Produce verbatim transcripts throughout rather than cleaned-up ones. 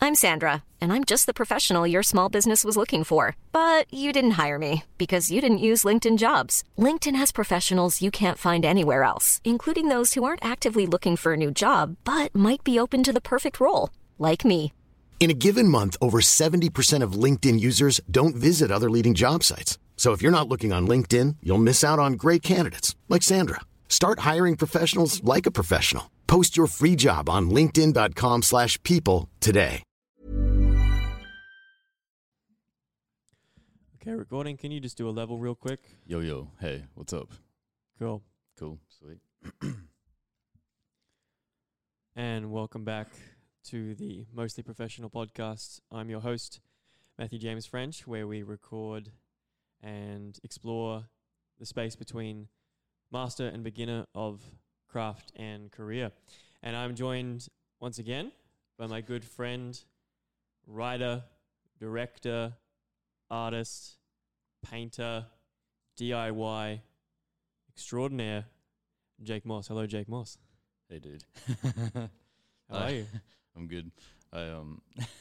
I'm Sandra, and I'm just the professional your small business was looking for. But you didn't hire me because you didn't use LinkedIn Jobs. LinkedIn has professionals you can't find anywhere else, including those who aren't actively looking for a new job, but might be open to the perfect role, like me. In a given month, over seventy percent of LinkedIn users don't visit other leading job sites. So if you're not looking on LinkedIn, you'll miss out on great candidates like Sandra. Start hiring professionals like a professional. Post your free job on linkedin.com slash people today. Okay, recording. Can you just do a level real quick? Yo, yo. Hey, what's up? Cool. Cool. Sweet. And welcome back to the Mostly Professional podcast. I'm your host, Matthew James French, where we record and explore the space between master and beginner of craft and career. And I'm joined once again by my good friend, writer, director, artist, painter, D I Y extraordinaire, Jake Moss. Hello, Jake Moss. Hey, dude. How are you? I'm good. I um,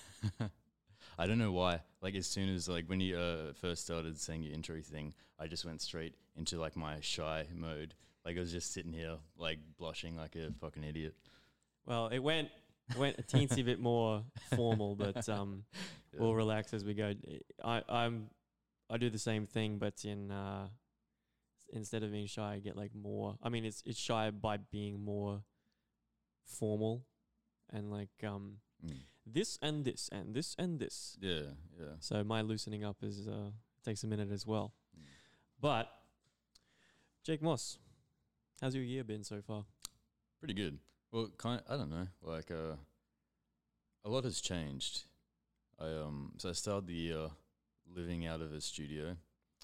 I don't know why. Like as soon as like when you uh, first started saying your intro thing, I just went straight into like my shy mode. Like I was just sitting here like blushing like a fucking idiot. Well, it went it went a teensy bit more formal, but um, yeah. We'll relax as we go. I I'm I do the same thing, but in uh, instead of being shy, I get like more. I mean, it's it's shy by being more formal and like um. Mm. This and this and this and this. Yeah, yeah. So my loosening up is uh, takes a minute as well. Mm. But Jake Moss, how's your year been so far? Pretty good. Well, kind of, I don't know. Like uh, a lot has changed. I um so I started the year living out of a studio,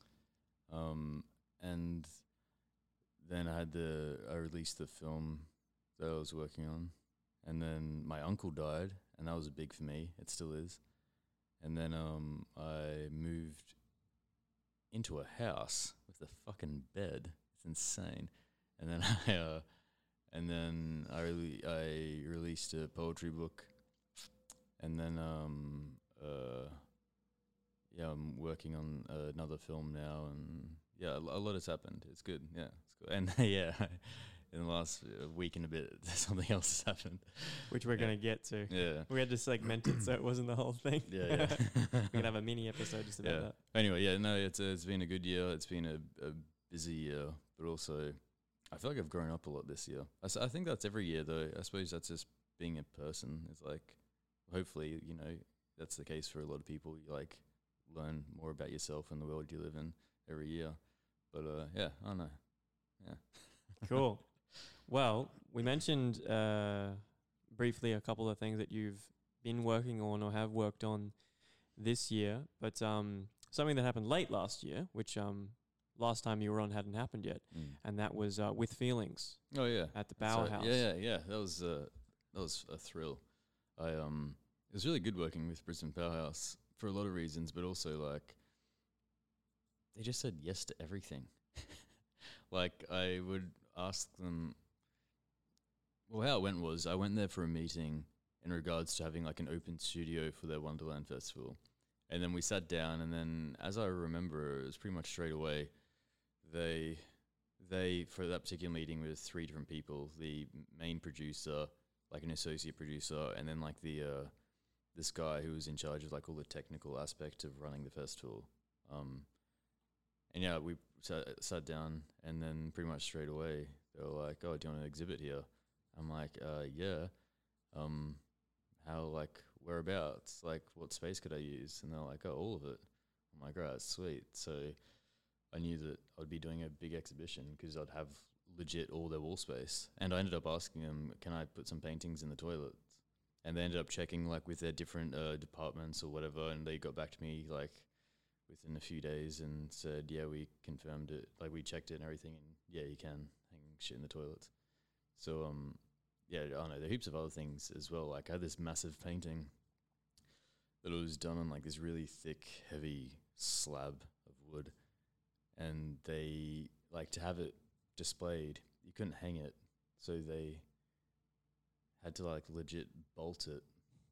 um and then I had the I released the film that I was working on, and then my uncle died. And that was big for me. It still is. And then um, I moved into a house with a fucking bed. It's insane. And then I, uh, and then I really I released a poetry book. And then um, uh, yeah, I'm working on uh, another film now. And yeah, a, a lot has happened. It's good. Yeah, it's good. And yeah. In the last uh, week and a bit, something else has happened. Which we're yeah. going to get to. Yeah. We had to segment it so it wasn't the whole thing. Yeah, yeah. We can have a mini episode just about yeah. that. Anyway, yeah, no, it's, uh, it's been a good year. It's been a, a busy year, but also I feel like I've grown up a lot this year. I, s- I think that's every year, though. I suppose that's just being a person. It's like, hopefully, you know, that's the case for a lot of people. You, like, learn more about yourself and the world you live in every year. But, uh, yeah, I don't know. Yeah. Cool. Well, we mentioned uh, briefly a couple of things that you've been working on or have worked on this year, but um, something that happened late last year, which um, last time you were on hadn't happened yet, mm. and that was uh, With Feelings. Oh yeah, at the Powerhouse. Yeah, yeah, yeah. That was uh, that was a thrill. I um, it was really good working with Brisbane Powerhouse for a lot of reasons, but also like they just said yes to everything. Like I would ask them. Well, how it went was I went there for a meeting in regards to having like an open studio for their Wonderland Festival. And then we sat down, and then as I remember, it was pretty much straight away, they, they for that particular meeting, was three different people, the main producer, like an associate producer, and then like the, uh, this guy who was in charge of like all the technical aspect of running the festival. Um, and yeah, we sat, sat down, and then pretty much straight away, they were like, oh, do you want to exhibit here? I'm like, uh, yeah. Um, how, like, whereabouts? Like, what space could I use? And they're like, oh, all of it. I'm like, right, sweet. So I knew that I'd be doing a big exhibition because I'd have legit all their wall space. And I ended up asking them, can I put some paintings in the toilets? And they ended up checking, like, with their different uh, departments or whatever, and they got back to me, like, within a few days and said, yeah, we confirmed it. Like, we checked it and everything, and yeah, you can hang shit in the toilets. So, um, yeah, I don't know, there are heaps of other things as well. Like, I had this massive painting that was done on, like, this really thick, heavy slab of wood. And they, like, to have it displayed, you couldn't hang it. So they had to, like, legit bolt it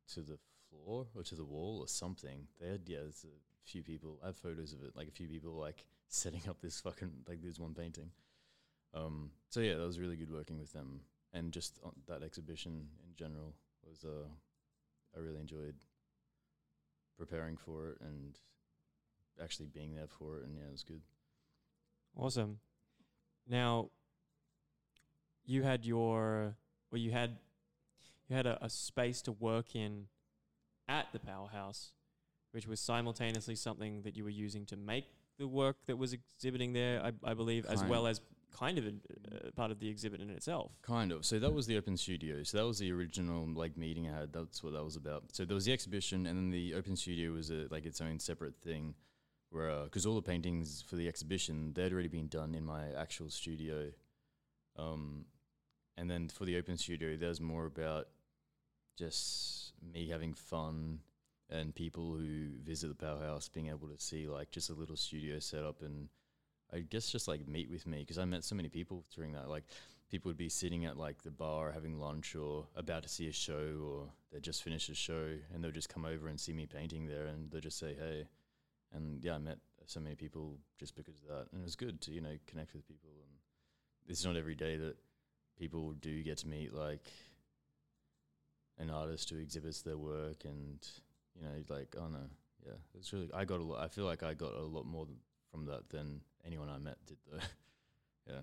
to the floor or to the wall or something. They had, yeah, there's a few people, I have photos of it, like a few people like setting up this fucking, like this one painting. Um, so yeah, that was really good working with them. And just on that exhibition in general was, uh, I really enjoyed preparing for it and actually being there for it. And yeah, it was good. Awesome. Now, you had your, well, you had, you had a, a space to work in at the Powerhouse, which was simultaneously something that you were using to make the work that was exhibiting there, I, I believe, kind as well as kind of a, uh, part of the exhibit in itself. Kind of. So that was the open studio. So that was the original like meeting I had. That's what that was about. So there was the exhibition, and then the open studio was a, like its own separate thing, where because uh, all the paintings for the exhibition they'd already been done in my actual studio, um, and then for the open studio, there's more about just me having fun and people who visit the Powerhouse being able to see like just a little studio setup and I guess just like meet with me because I met so many people during that. Like people would be sitting at like the bar having lunch or about to see a show or they just finished a show and they'll just come over and see me painting there and they'll just say, hey. And yeah, I met so many people just because of that. And it was good to, you know, connect with people. And it's not every day that people do get to meet like an artist who exhibits their work and, you know, like, oh no, yeah, it's really, I got a lot, I feel like I got a lot more th- from that than anyone I met did though. Yeah.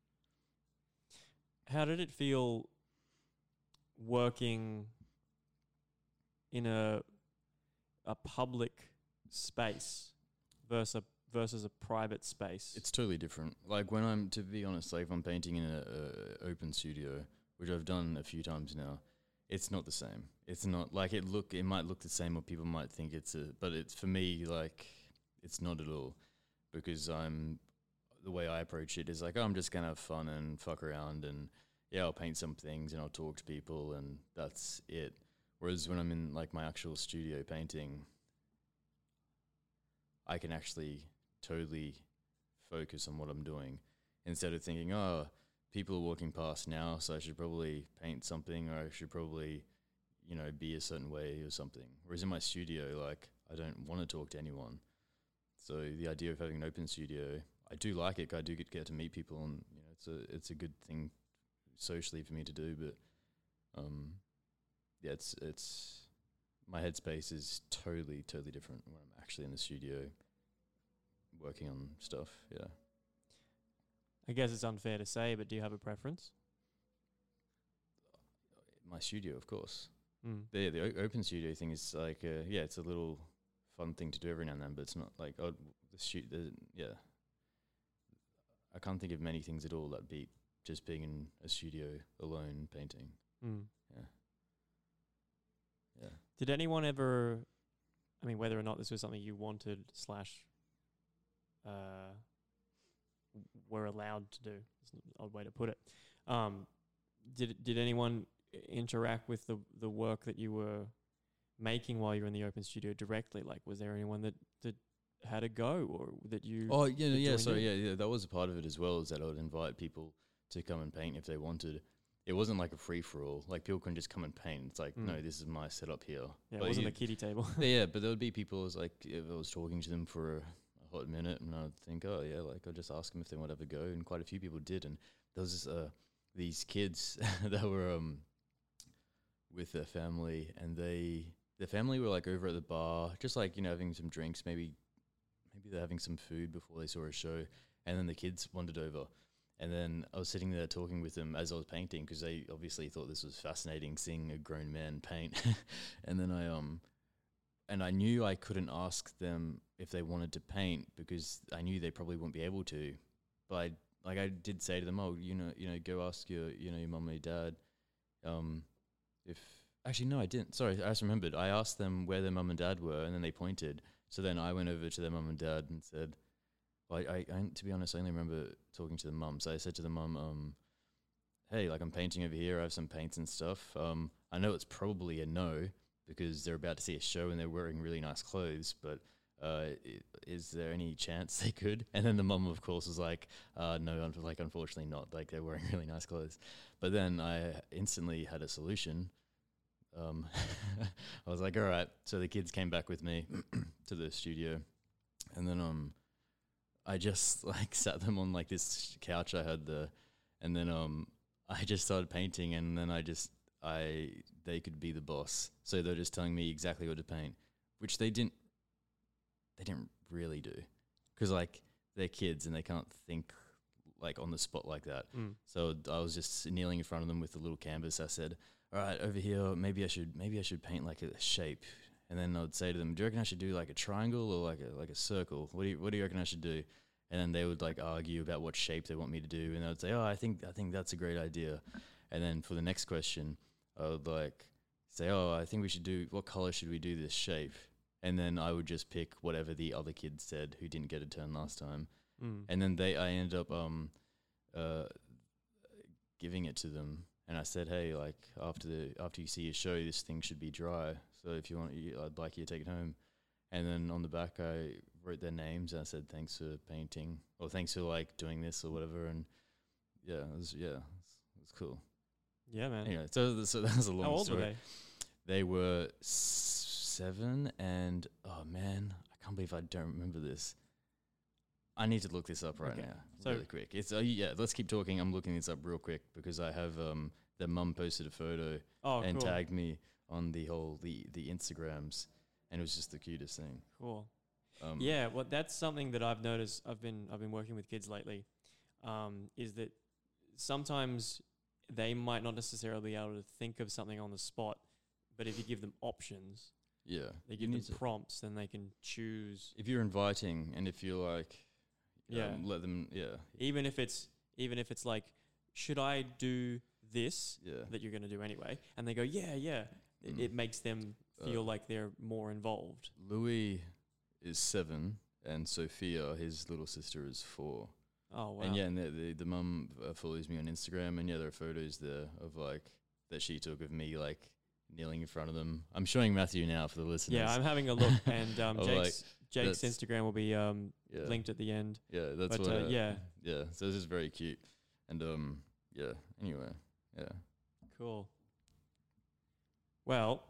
How did it feel working in a a public space versus a, versus a private space? It's totally different. Like when I'm, to be honest, like if I'm painting in an open studio, which I've done a few times now, it's not the same. It's not like it look. It might look the same, or people might think it's a. But it's for me like it's not at all, because I'm the way I approach it is like, oh, I'm just gonna have fun and fuck around, and yeah, I'll paint some things and I'll talk to people, and that's it. Whereas when I'm in like my actual studio painting, I can actually totally focus on what I'm doing instead of thinking, oh, people are walking past now, so I should probably paint something, or I should probably, you know, be a certain way or something. Whereas in my studio, like, I don't want to talk to anyone. So the idea of having an open studio, I do like it. I do get, get to meet people, and you know, it's a it's a good thing socially for me to do. But um, yeah, it's it's my headspace is totally totally different when I'm actually in the studio working on stuff. Yeah. I guess it's unfair to say, but do you have a preference? My studio, of course. Mm. The the o- open studio thing is like, uh, yeah, it's a little fun thing to do every now and then, but it's not like, oh, the shoot, the, yeah. I can't think of many things at all that beat just being in a studio alone painting. Mm. Yeah. Yeah. Did anyone ever, I mean, whether or not this was something you wanted slash uh, were allowed to do, it's an odd way to put it, um, did did anyone interact with the the work that you were making while you were in the open studio directly? Like, was there anyone that, that had a go, or that you... Oh, yeah, yeah, sorry, yeah, yeah, that was a part of it as well, is that I would invite people to come and paint if they wanted. It wasn't like a free-for-all. Like, people couldn't just come and paint. It's like, mm. no, this is my setup here. Yeah, but it wasn't you, a kiddie table. Yeah, but there would be people, was like, if I was talking to them for a, a hot minute, and I'd think, oh, yeah, like, I'll just ask them if they want to have a go, and quite a few people did, and there was this, uh, these kids that were um, with their family, and they... The family were like over at the bar, just like, you know, having some drinks, maybe maybe they're having some food before they saw a show, and then the kids wandered over. And then I was sitting there talking with them as I was painting, because they obviously thought this was fascinating, seeing a grown man paint. And then I um, and I knew I couldn't ask them if they wanted to paint, because I knew they probably wouldn't be able to. But I, like I did say to them, oh, you know, you know, go ask your, you know, your mum or your dad, um, if. Actually, no, I didn't. Sorry, I just remembered. I asked them where their mum and dad were, and then they pointed. So then I went over to their mum and dad and said, well, I, I, I, to be honest, I only remember talking to the mum. So I said to the mum, um, hey, like I'm painting over here. I have some paints and stuff. Um, I know it's probably a no, because they're about to see a show and they're wearing really nice clothes, but uh, I, is there any chance they could? And then the mum, of course, was like, uh, no, un- like unfortunately not. Like they're wearing really nice clothes. But then I instantly had a solution. um, I was like, all right. So the kids came back with me to the studio, and then um, I just like sat them on like this couch I had there, and then um, I just started painting, and then I just I they could be the boss, so they're just telling me exactly what to paint, which they didn't they didn't really do, because like they're kids and they can't think like on the spot like that. Mm. So I was just kneeling in front of them with the little canvas. I said, all right, over here, maybe I should maybe I should paint like a shape. And then I would say to them, do you reckon I should do like a triangle or like a like a circle? What do you what do you reckon I should do? And then they would like argue about what shape they want me to do, and I would say, oh, I think I think that's a great idea. And then for the next question, I would like say, oh, I think we should do, what color should we do this shape? And then I would just pick whatever the other kid said who didn't get a turn last time. Mm. And then they, I ended up um, uh, giving it to them, and I said, "Hey, like after the after you see your show, this thing should be dry. So if you want, you, I'd like you to take it home." And then on the back, I wrote their names, and I said, "Thanks for painting," or "Thanks for like doing this," or whatever. And yeah, it was yeah, it was cool. Yeah, man. Anyway, so so that was a long How old story. were they? They were seven, and oh man, I can't believe I don't remember this. I need to look this up right Okay. now, So- really quick. It's uh, yeah. Let's keep talking. I'm looking this up real quick because I have um their mum posted a photo Oh, and cool. tagged me on the whole the the Instagrams, and it was just the cutest thing. Cool. Um, Yeah, well, that's something that I've noticed. I've been I've been working with kids lately. Um, is that sometimes they might not necessarily be able to think of something on the spot, but if you give them options, yeah. they You give them need to- prompts, then they can choose. if you're inviting and if you're like, Yeah. um, let them, yeah, Even if it's even if it's like, should I do this yeah. that you're going to do anyway? And they go, yeah, yeah. It, Mm. it makes them feel Uh, like they're more involved. Louis is seven, and Sophia, his little sister, is four. Oh wow. And yeah, and the the, the mum uh, follows me on Instagram, and yeah, there are photos there of like that she took of me like kneeling in front of them. I'm showing Matthew now for the listeners. Yeah, I'm having a look, and um, Of, Jake's Jake's that's- Instagram will be um, yeah, linked at the end. yeah, that's but, what. uh, uh, yeah. yeah. So this is very cute, and um, yeah. Anyway, yeah, Cool. Well,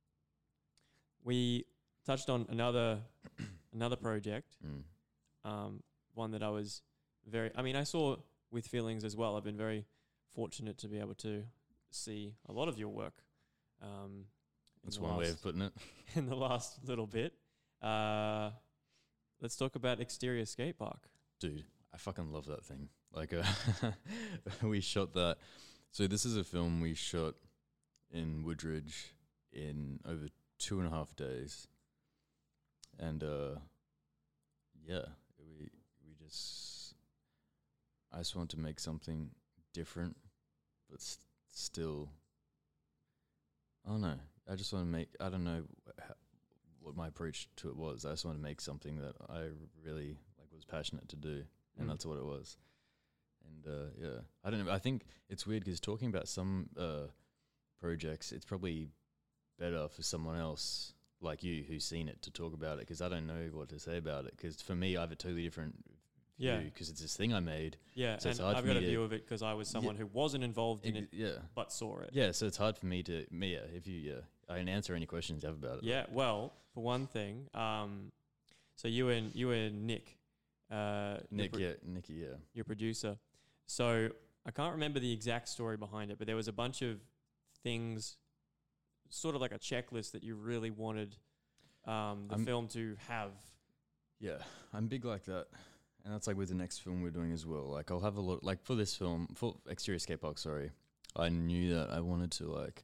we touched on another another project, mm. um, one that I was very. I mean, I saw with feelings as well. I've been very fortunate to be able to see a lot of your work. Um, in That's the one way last- of putting it. in the last little bit. Uh, let's talk about Exterior Skate Park. Dude, I fucking love that thing. Like, uh, we shot that. So this is a film we shot in Woodridge in over two and a half days, and uh, yeah, we we just I just want to make something different, but st- still, I don't know. I just want to make. I don't know wh- what my approach to it was. I just want to make something that I really like was passionate to do, and Mm. that's what it was. And uh, yeah, I don't know. I think it's weird because talking about some uh, projects, it's probably better for someone else like you who's seen it to talk about it, because I don't know what to say about it. Because for me, I have a totally different Yeah. view because it's this thing I made. Yeah, So it's and hard I've for got a me to- view of it because I was someone who wasn't involved in Ex- it yeah, but saw it. yeah. So it's hard for me to me. Yeah, if you yeah, I can answer any questions you have about it. Yeah, well, for one thing, um, so you and you and Nick, uh, the Nick, pro- yeah, Nicky, yeah. your producer. So I can't remember the exact story behind it, but there was a bunch of things, sort of like a checklist that you really wanted um, the I'm- film to have. Yeah, I'm big like that. And that's like with the next film we're doing as well. Like I'll have a lot, like for this film, for Exterior Skate Park, sorry, I knew that I wanted to like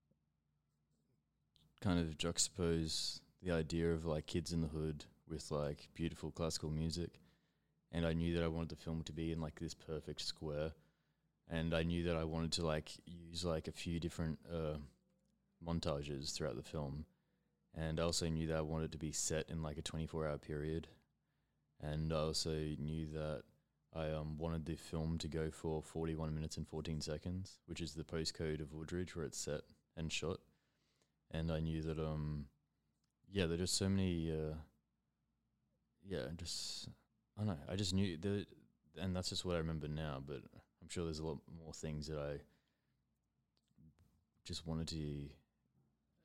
kind of juxtapose the idea of like kids in the hood with like beautiful classical music. And I knew that I wanted the film to be in like this perfect square. And I knew that I wanted to like use like a few different uh, montages throughout the film. And I also knew that I wanted it to be set in like a twenty-four hour period. And I also knew that I um, wanted the film to go for forty-one minutes and fourteen seconds, which is the postcode of Woodridge where it's set and shot. And I knew that, um, yeah, there are just so many, uh, yeah, just, I don't know, I just knew that, and that's just what I remember now, but I'm sure there's a lot more things that I just wanted to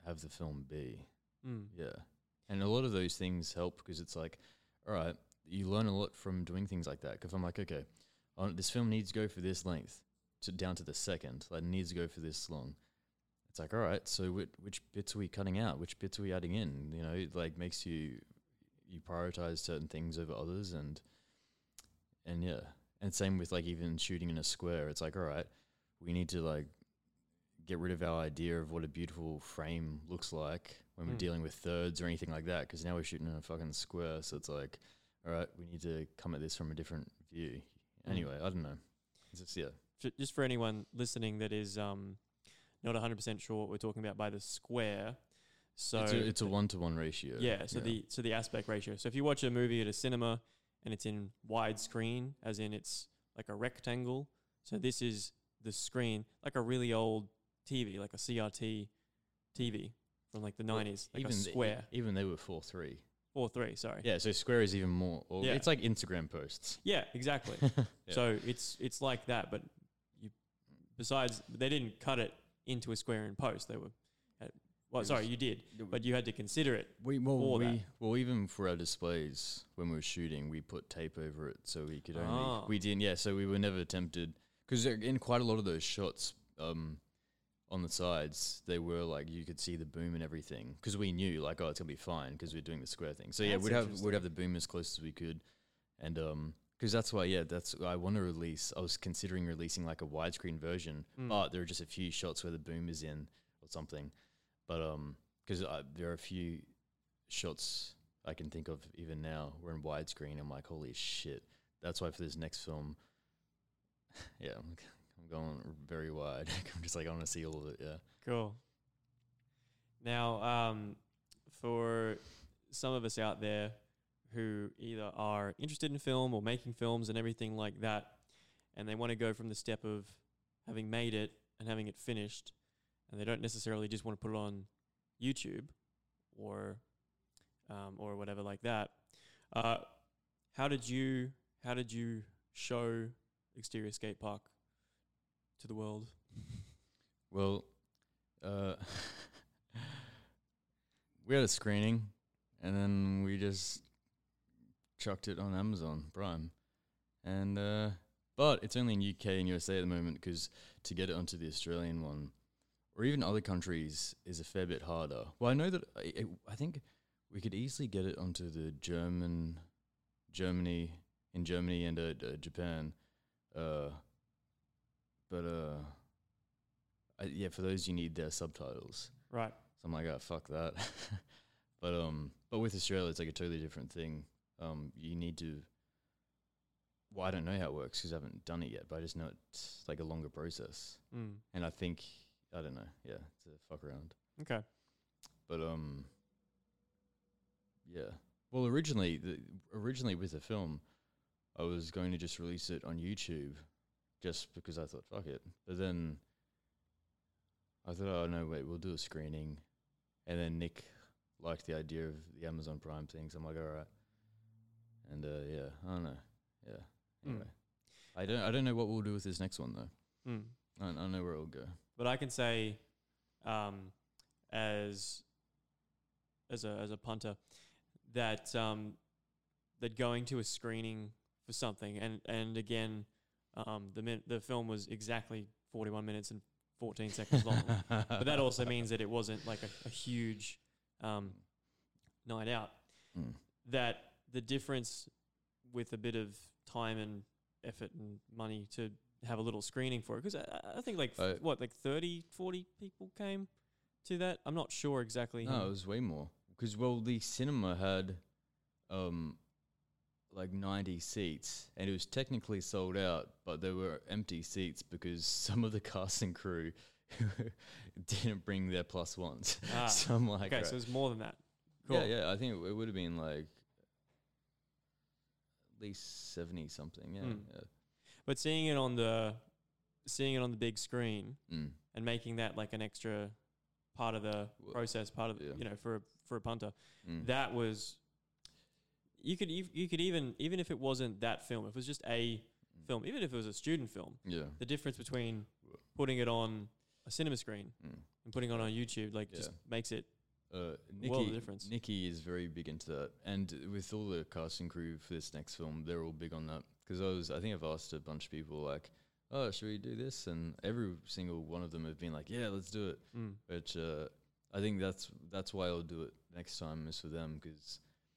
have the film be. Mm. Yeah. And a lot of those things help because it's like, all right, you learn a lot from doing things like that. Because I'm like, okay, oh, this film needs to go for this length, to down to the second. Like, it needs to go for this long. It's like, all right, so which, which bits are we cutting out? Which bits are we adding in? You know, it like makes you you prioritize certain things over others, and and yeah, and same with like even shooting in a square. It's like, all right, we need to like get rid of our idea of what a beautiful frame looks like when we're Mm. dealing with thirds or anything like that, because now we're shooting in a fucking square. So it's like, all right, we need to come at this from a different view. Mm. Anyway, I don't know. It's just, yeah. Ju- Just for anyone listening that is um, not one hundred percent sure what we're talking about by the square. So it's a, it's a one-to-one ratio. yeah, so the so the aspect ratio. So if you watch a movie at a cinema and it's in widescreen, as in it's like a rectangle, so this is the screen, like a really old T V, like a C R T T V from like the Well, nineties, like even a the- square. even they were four three. Four three, sorry. Yeah, so square is even more. Or Yeah. It's like Instagram posts. Yeah, exactly. Yeah. So it's it's like that, but you besides they didn't cut it into a square in post. They were, uh, well, It sorry, was- you did, but you had to consider it. We well, for we that. well even for our displays when we were shooting, we put tape over it so we could only Ah. we didn't. Yeah, so we were never tempted because in quite a lot of those shots, um, on the sides they were like you could see the boom and everything because we knew like oh it's gonna be fine because we're doing the square thing. So yeah, That's we'd have interesting. we'd have the boom as close as we could, and um. Because that's why, yeah, that's I want to release. I was considering releasing like a widescreen version, Mm. but there are just a few shots where the boom is in or something. But um, because there are a few shots I can think of even now we're in widescreen. I'm like, holy shit! That's why for this next film, yeah, I'm, I'm going very wide. I'm just like I want to see all of it. Yeah. Cool. Now, um, for some of us out there who either are interested in film or making films and everything like that, and they want to go from the step of having made it and having it finished, and they don't necessarily just want to put it on YouTube or um, or whatever like that. Uh, how did you how did you show Exterior Skate Park to the world? Well, uh, we had a screening, and then we just chucked it on Amazon Prime, and uh, but it's only in U K and U S A at the moment because to get it onto the Australian one, or even other countries, is a fair bit harder. Well, I know that I, I- I think we could easily get it onto the German, Germany in Germany and uh, uh, Japan, uh, but uh, I, yeah, for those you need their subtitles. Right. So I'm like, oh, fuck that. but um, but with Australia, it's like a totally different thing. Um, you need to. Well, I don't know how it works because I haven't done it yet, but I just know it's like a longer process. Mm. And I think I don't know. Yeah, it's a fuck around. Okay. But um, yeah. Well, originally, the, originally with the film, I was going to just release it on YouTube, just because I thought fuck it. But then I thought, oh no, wait, we'll do a screening, and then Nick liked the idea of the Amazon Prime thing, so I'm like, all right. And uh, yeah, I don't know. Yeah. Anyway, Mm. I don't. I don't know what we'll do with this next one though. Mm. I don't, I don't know where it'll go. But I can say, um, as as a as a punter, that um, that going to a screening for something, and and again, um, the min- the film was exactly forty-one minutes and fourteen seconds long. But that also means that it wasn't like a, a huge um, night out. Mm. That the difference with a bit of time and effort and money to have a little screening for it, because I, I think like Uh, f- what like thirty, forty people came to that. I'm not sure exactly. No, how- it was way more. Because, well, the cinema had um, like ninety seats, and it was technically sold out, but there were empty seats because some of the cast and crew didn't bring their plus ones. Ah, so I'm like, okay, right. so it's more than that. Cool. yeah, yeah, I think it, it would have been like at least seventy something. Yeah, Mm. yeah. But seeing it on the seeing it on the big screen Mm. and making that like an extra part of the Well, process, part of the, yeah. you know, for a, for a punter, Mm. that was you could ev- you could even even if it wasn't that film, if it was just a Mm. film, even if it was a student film, Yeah. the difference between putting it on a cinema screen Mm. and putting it on YouTube, like, Yeah. just makes it Uh, a world of Nikki, difference. Nikki is very big into that, and with all the cast and crew for this next film, they're all big on that. Because I was, I think I've asked a bunch of people like, "Oh, should we do this?" And every single one of them have been like, "Yeah, let's do it." Mm. But uh, I think that's that's why I'll do it next time is for them, because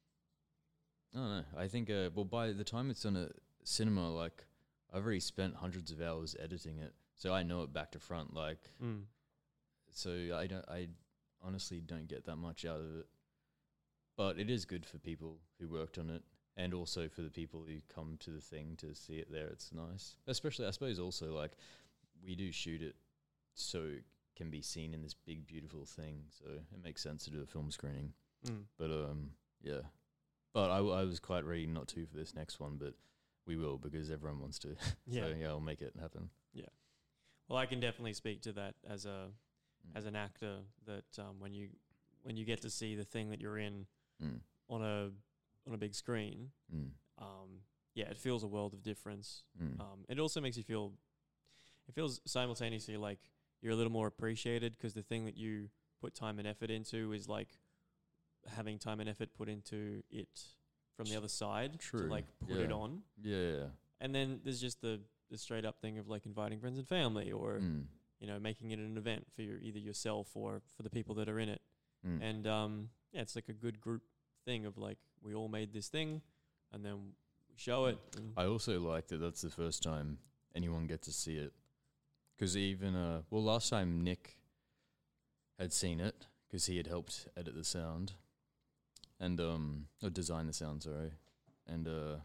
I don't know. I think uh, well, by the time it's on a cinema, like I've already spent hundreds of hours editing it, so I know it back to front. Like, Mm. so I don't, I honestly don't get that much out of it. But it is good for people who worked on it, and also for the people who come to the thing to see it there. It's nice, especially I suppose also like we do shoot it so it can be seen in this big beautiful thing. So it makes sense to do a film screening. Mm. But um, yeah. But I, w- I was quite ready not to for this next one, but we will because everyone wants to. Yeah. So yeah, I'll make it happen. Well, I can definitely speak to that as a Mm. as an actor, that um, when you when you get to see the thing that you're in Mm. on a on a big screen, Mm. um, yeah, it feels a world of difference. Mm. Um, it also makes you feel, it feels simultaneously like you're a little more appreciated, because the thing that you put time and effort into is like having time and effort put into it from the other side True. to like put it Yeah. on. Yeah. yeah, yeah. And then there's just the, the straight up thing of like inviting friends and family, or, Mm. you know, making it an event for your, either yourself or for the people that are in it. Mm. And um, yeah, it's like a good group thing of like, we all made this thing and then we show it. And I also like that that's the first time anyone gets to see it. Because even, uh, well, last time Nick had seen it, because he had helped edit the sound, and, um, or design the sound, sorry. And uh,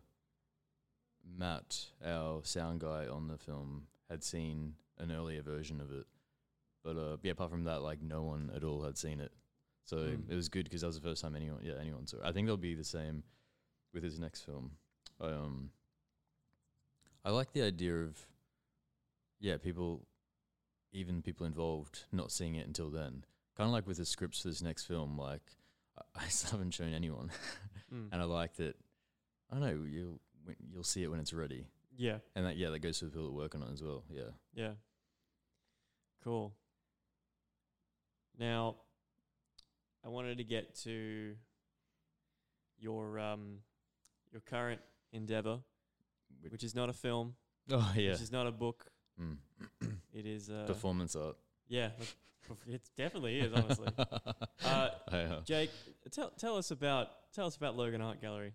Matt, our sound guy on the film, had seen an earlier version of it. But uh, yeah, apart from that, like, no one at all had seen it. So Mm. it was good because that was the first time anyone, yeah, anyone saw it. I think they'll be the same with his next film. I, um, I like the idea of, yeah, people, even people involved, not seeing it until then. Kind of like with the scripts for this next film, like, I, I still haven't shown anyone. Mm. And I like that, I don't know, you'll, when- you'll see it when it's ready. yeah, And that, yeah, that goes for the people that work on it as well, yeah. yeah. Cool. Now, I wanted to get to your um your current endeavor, Which- which is not a film, Oh, yeah. which is not a book. Mm. It is uh, Performance art. yeah, that's perf- it definitely is, honestly. Uh, Yeah. Jake, tell tell us about tell us about Logan Art Gallery.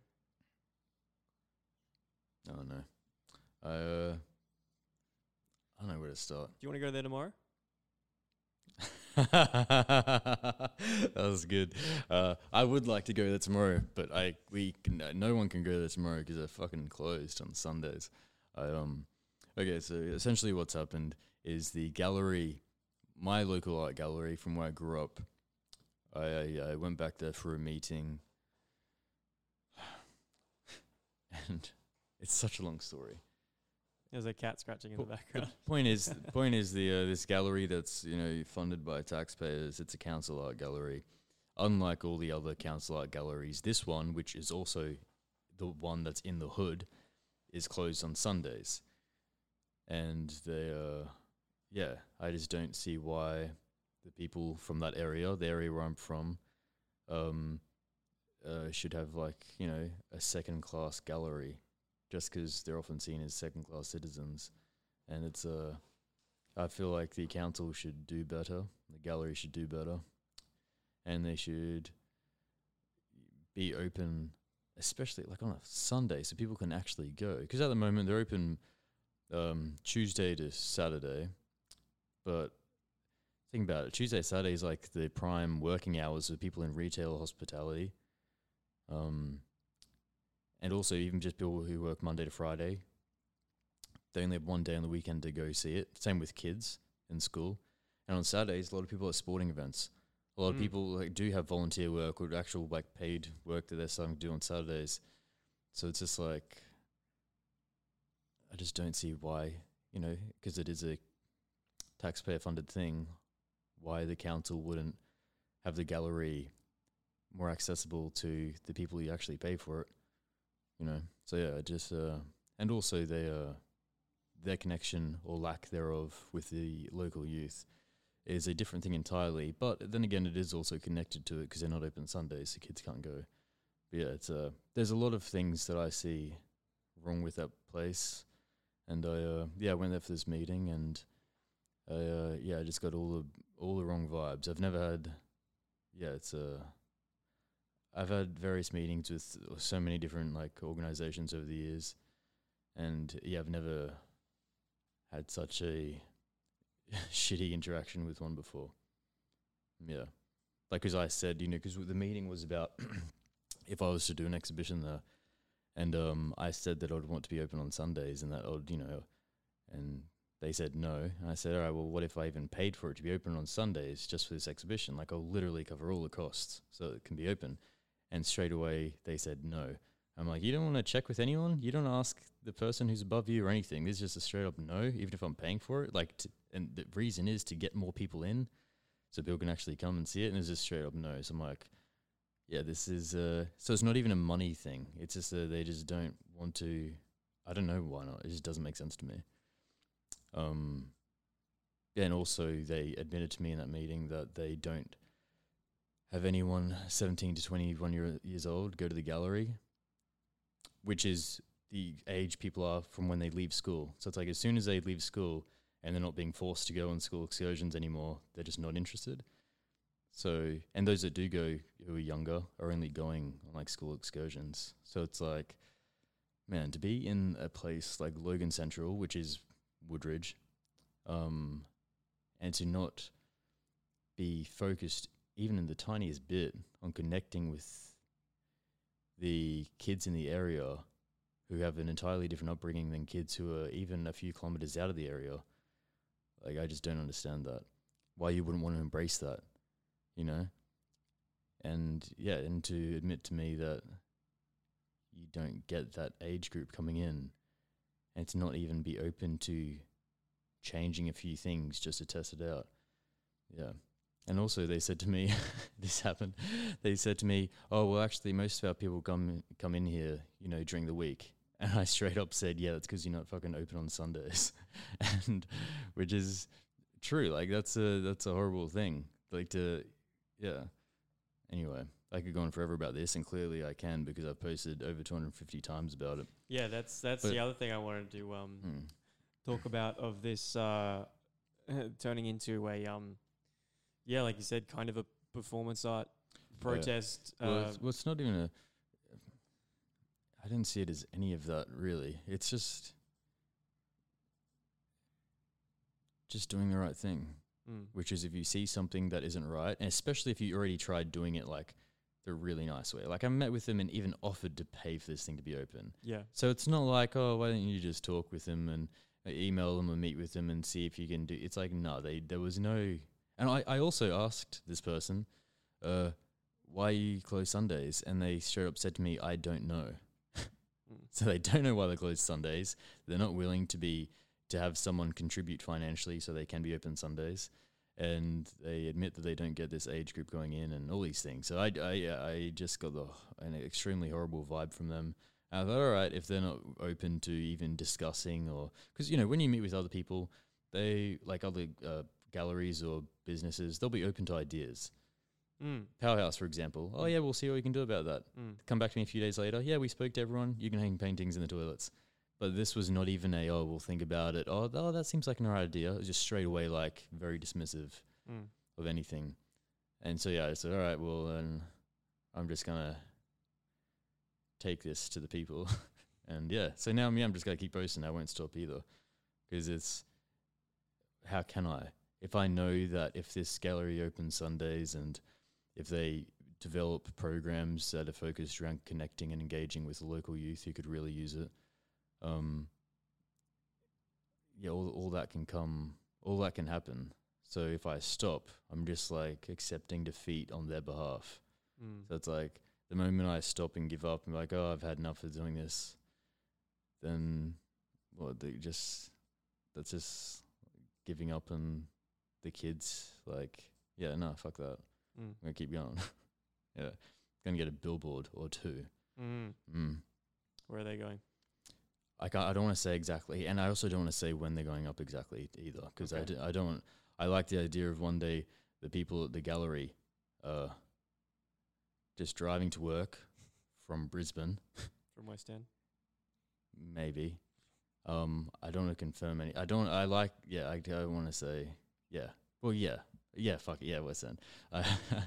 Oh, no. I, uh, I don't know where to start. Do you want to go there tomorrow? That was good. Uh, I would like to go there tomorrow, but I we can, uh, no one can go there tomorrow because they're fucking closed on Sundays. I um okay, so essentially what's happened is the gallery, my local art gallery from where I grew up. I I, I went back there for a meeting, and it's such a long story. There's a cat scratching in the Well, background. Point is, the point is the uh, this gallery that's you know funded by taxpayers. It's a council art gallery. Unlike all the other council art galleries, this one, which is also the one that's in the hood, is closed on Sundays. And they, uh, yeah, I just don't see why the people from that area, the area where I'm from, um, uh, should have like you know a second class gallery. Just because they're often seen as second-class citizens, and it's uh, I feel like the council should do better, the gallery should do better, and they should be open, especially like on a Sunday, so people can actually go. Because at the moment they're open um, Tuesday to Saturday, but think about it, Tuesday, Saturday is like the prime working hours for people in retail, hospitality. Um. And also even just people who work Monday to Friday, they only have one day on the weekend to go see it. Same with kids in school. And on Saturdays, a lot of people at sporting events. A lot Mm. of people like do have volunteer work or actual like paid work that they're starting to do on Saturdays. So it's just like, I just don't see why, you know, because it is a taxpayer funded thing, why the council wouldn't have the gallery more accessible to the people who actually pay for it. You know, so yeah, just uh, and also their uh, their connection or lack thereof with the local youth. is a different thing entirely. But then again, it is also connected to it because they're not open Sundays, so kids can't go. But yeah, it's uh, there's a lot of things that I see wrong with that place. And I uh, yeah, I went there for this meeting, and I uh, yeah, I just got all the all the wrong vibes. I've never had yeah, it's uh I've had various meetings with so many different like organizations over the years, and yeah, I've never had such a shitty interaction with one before. Yeah, like as I said, you know, because the meeting was about if I was to do an exhibition there, and um, I said that I would want to be open on Sundays, and that I would, you know, and they said no, and I said, all right, well, what if I even paid for it to be open on Sundays just for this exhibition? Like, I'll literally cover all the costs so it can be open. And straight away they said no. I'm like, you don't want to check with anyone? You don't ask the person who's above you or anything. This is just a straight up no, even if I'm paying for it. Like, to, and the reason is to get more people in so people can actually come and see it. And it's just straight up no. So I'm like, yeah, this is, uh, so it's not even a money thing. It's just that they just don't want to, I don't know why not. It just doesn't make sense to me. Um, yeah, and also they admitted to me in that meeting that they don't have anyone seventeen to twenty-one year, years old go to the gallery, which is the age people are from when they leave school. So it's like as soon as they leave school and they're not being forced to go on school excursions anymore, they're just not interested. So, and those that do go who are younger are only going on like school excursions. So it's like, man, to be in a place like Logan Central, which is Woodridge, um, and to not be focused even in the tiniest bit on connecting with the kids in the area who have an entirely different upbringing than kids who are even a few kilometers out of the area. Like, I just don't understand that. Why you wouldn't want to embrace that, you know? And yeah, and to admit to me that you don't get that age group coming in and to not even be open to changing a few things just to test it out. Yeah. And also they said to me, this happened, they said to me, oh, well, actually, most of our people come come in here, you know, during the week. And I straight up said, yeah, that's because you're not fucking open on Sundays. And which is true. Like, that's a, that's a horrible thing. Like, to, yeah. Anyway, I could go on forever about this, and clearly I can because I've posted over two hundred fifty times about it. Yeah, that's that's But- the other thing I wanted to um, Hmm. talk about of this uh, turning into a um, yeah, like you said, kind of a performance art protest. Well, uh, it's, well, it's not even a. I didn't see it as any of that really. It's just, just doing the right thing. mm, Which is if you see something that isn't right, and especially if you already tried doing it like the really nice way. Like, I met with them and even offered to pay for this thing to be open. yeah, So it's not like, oh, why don't you just talk with them and uh, email them or meet with them and see if you can do. It's like, no, they there was no. And I, I also asked this person, uh, why you close Sundays? And they straight up said to me, I don't know. Mm. So they don't know why they close Sundays. They're not willing to be to have someone contribute financially so they can be open Sundays. And they admit that they don't get this age group going in and all these things. So I, I, I just got the, an extremely horrible vibe from them. And I thought, all right, if they're not open to even discussing or... Because, you know, when you meet with other people, they, like other uh, galleries or businesses, they'll be open to ideas. mm, Powerhouse, for example. Oh, yeah, we'll see what we can do about that. mm, Come back to me a few days later. Yeah, we spoke to everyone. You can hang paintings in the toilets. But this was not even a, oh, we'll think about it. Oh, oh that seems like an alright idea. It was just straight away, like, very dismissive mm. of anything. And so, yeah, I said, all right, well, then I'm just going to take this to the people. And, yeah, so now me, I'm just going to keep posting. I won't stop either. Because it's, how can I? If I know that if this gallery opens Sundays and if they develop programs that are focused around connecting and engaging with the local youth who could really use it, um, yeah, all, all that can come, all that can happen. So if I stop, I'm just like accepting defeat on their behalf. Mm. So it's like the moment I stop and give up and be like, oh, I've had enough of doing this, then well, they just, that's just giving up on the kids. Like, yeah, no, fuck that. Mm. I'm going to keep going. Yeah. Going to get a billboard or two. Mm. Mm. Where are they going? I can't, I don't want to say exactly, and I also don't want to say when they're going up exactly either, because I, Okay. d- I don't want, I like the idea of one day the people at the gallery uh, just driving to work from Brisbane. From West End? Maybe. Um, I don't want to confirm any. I don't, I like, yeah, I, I want to say, yeah. Well, yeah. Yeah, fuck it. Yeah, West End. Uh,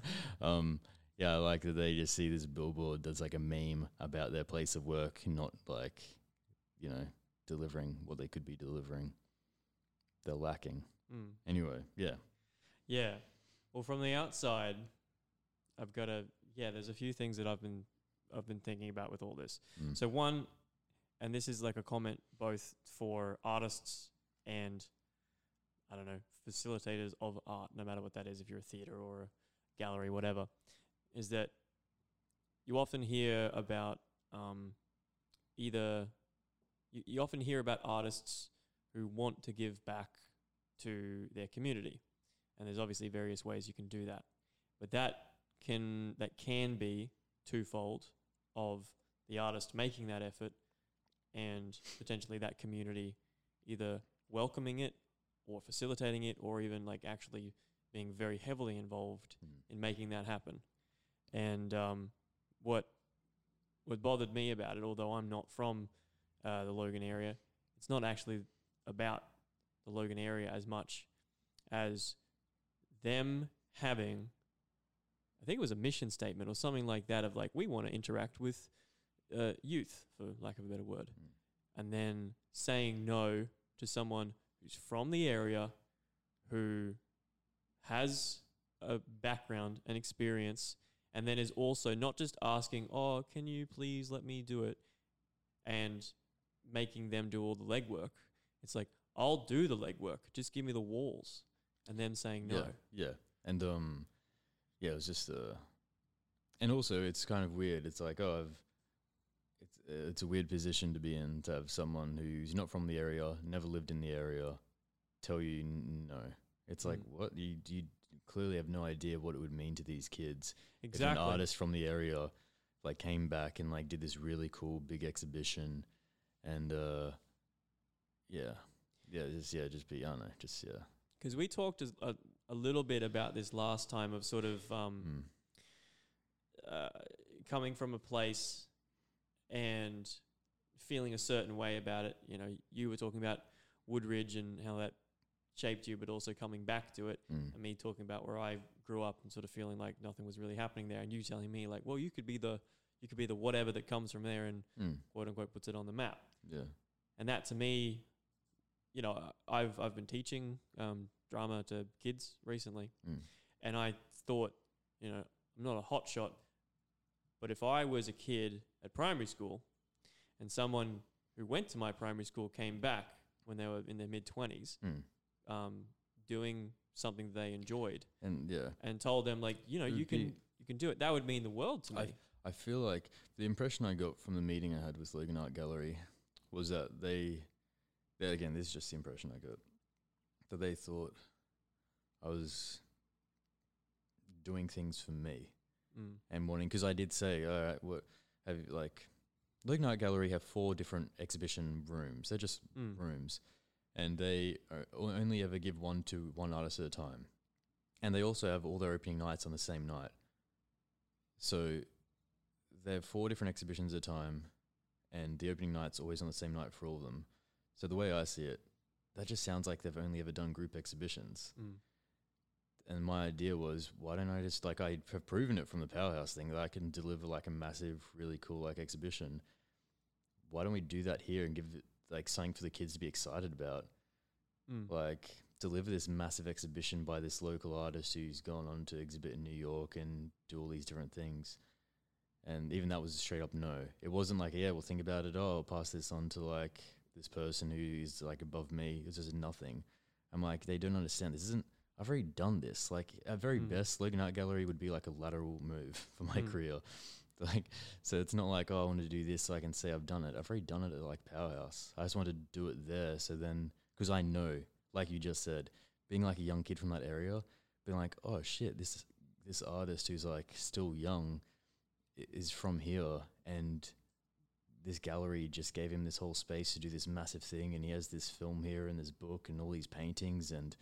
um, yeah, I like that they just see this billboard that's like a meme about their place of work, not like, you know, delivering what they could be delivering. They're lacking. Mm. Anyway, yeah. Yeah. Well, from the outside, I've got a, yeah, there's a few things that I've been, I've been thinking about with all this. Mm. So one, and this is like a comment both for artists and, I don't know, facilitators of art, no matter what that is, if you're a theatre or a gallery, whatever, is that you often hear about um, either, you, you often hear about artists who want to give back to their community. And there's obviously various ways you can do that. But that can, that can be twofold of the artist making that effort and potentially that community either welcoming it or facilitating it, or even like actually being very heavily involved mm. in making that happen. And um, what what bothered me about it, although I'm not from uh, the Logan area, it's not actually about the Logan area as much as them having, I think it was a mission statement or something like that of like, we want to interact with uh, youth, for lack of a better word, mm. and then saying no to someone who's from the area, who has a background and experience, and then is also not just asking, oh, can you please let me do it, and making them do all the legwork. It's like, I'll do the legwork, just give me the walls, and them saying no. Yeah, yeah. And, um, yeah, it was just, uh, and also it's kind of weird. It's like, oh, I've, It's uh, it's a weird position to be in, to have someone who's not from the area, never lived in the area, tell you n- no. It's mm. like, what? You you clearly have no idea what it would mean to these kids. Exactly. If an artist from the area like came back and like did this really cool big exhibition, and uh, yeah, yeah, just yeah, just be I don't know, just yeah. Because we talked a, a, a little bit about this last time of sort of um, mm. uh, coming from a place and feeling a certain way about it. You know, you were talking about Woodridge and how that shaped you, but also coming back to it, mm. and me talking about where I grew up and sort of feeling like nothing was really happening there, and you telling me like, well, you could be the you could be the whatever that comes from there and mm. quote unquote puts it on the map. Yeah. And that to me, you know, I've I've been teaching um, drama to kids recently, mm. and I thought, you know, I'm not a hot shot, but if I was a kid at primary school and someone who went to my primary school came back when they were in their mid-twenties mm. um, doing something they enjoyed and yeah and told them like, you know, you can you can do it, that would mean the world to me. I, I feel like the impression I got from the meeting I had with Logan Art Gallery was that they, they again, this is just the impression I got, that they thought I was doing things for me mm. and wanting, because I did say, all right, what have you, like, Logan Art Gallery have four different exhibition rooms. They're just Mm. rooms, and they are only ever give one to one artist at a time, and they also have all their opening nights on the same night. So they have four different exhibitions at a time, and the opening night's always on the same night for all of them. So the way I see it, that just sounds like they've only ever done group exhibitions. Mm. And my idea was, why don't I just, like, I have proven it from the Powerhouse thing that I can deliver like a massive, really cool like exhibition. Why don't we do that here and give it like something for the kids to be excited about? Mm. Like, deliver this massive exhibition by this local artist who's gone on to exhibit in New York and do all these different things. And even that was a straight up no. It wasn't like, yeah, we'll think about it. Oh, I'll pass this on to like this person who is like above me. It's just nothing. I'm like, they don't understand. This isn't, I've already done this. Like, at very Mm. best, Logan Art Gallery would be like a lateral move for my Mm. career. Like, so it's not like, oh, I want to do this so I can say I've done it. I've already done it at like Powerhouse. I just want to do it there. So then, because I know, like you just said, being like a young kid from that area, being like, oh shit, this this artist who's like still young i- is from here, and this gallery just gave him this whole space to do this massive thing, and he has this film here and this book and all these paintings, and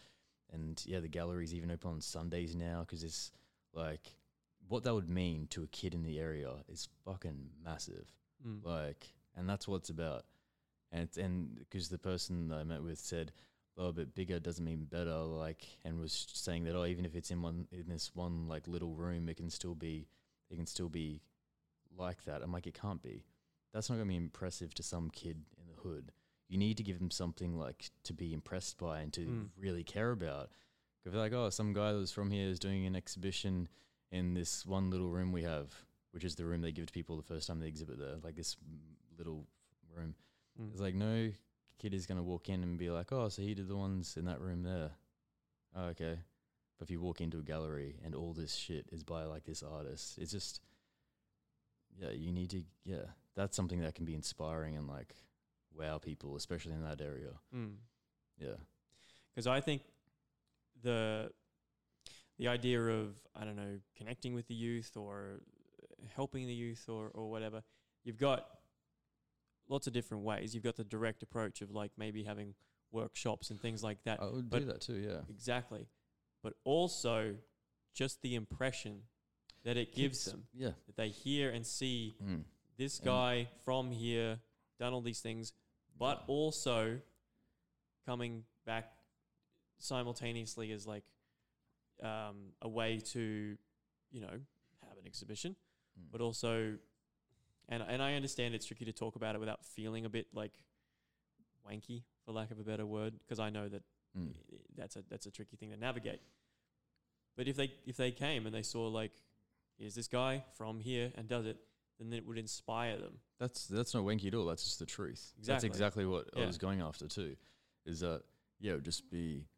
and yeah, the gallery's even open on Sundays now because it's like what that would mean to a kid in the area is fucking massive. Mm. Like, and that's what it's about. And it's, and because the person that I met with said, "Oh, but bigger doesn't mean better." Like, and was saying that, oh, even if it's in one in this one like little room, it can still be, it can still be like that. I'm like, it can't be. That's not gonna be impressive to some kid in the hood. You need to give them something like to be impressed by and to Mm. really care about. If they're like, oh, some guy that was from here is doing an exhibition in this one little room we have, which is the room they give to people the first time they exhibit there, like this little room. Mm. It's like no kid is going to walk in and be like, oh, so he did the ones in that room there. Oh, okay. But if you walk into a gallery and all this shit is by like this artist, it's just, yeah, you need to, yeah, that's something that can be inspiring and like wow people, especially in that area. Mm. Yeah. Because I think the the idea of, I don't know, connecting with the youth or helping the youth or, or whatever, you've got lots of different ways. You've got the direct approach of like maybe having workshops and things like that. I would But do that too, yeah. Exactly. But also just the impression that it gives Kids, them, yeah. that they hear and see Mm. this And- guy from here done all these things, but Yeah. also coming back simultaneously as like um, a way to, you know, have an exhibition, Mm. but also, and and I understand it's tricky to talk about it without feeling a bit like wanky, for lack of a better word, because I know that Mm. i- that's a that's a tricky thing to navigate. But if they if they came and they saw like, here's this guy from here and does it, then it would inspire them. That's that's not wanky at all. That's just the truth. That's Exactly. exactly what I Yeah. was going after too. Is that yeah, it would just be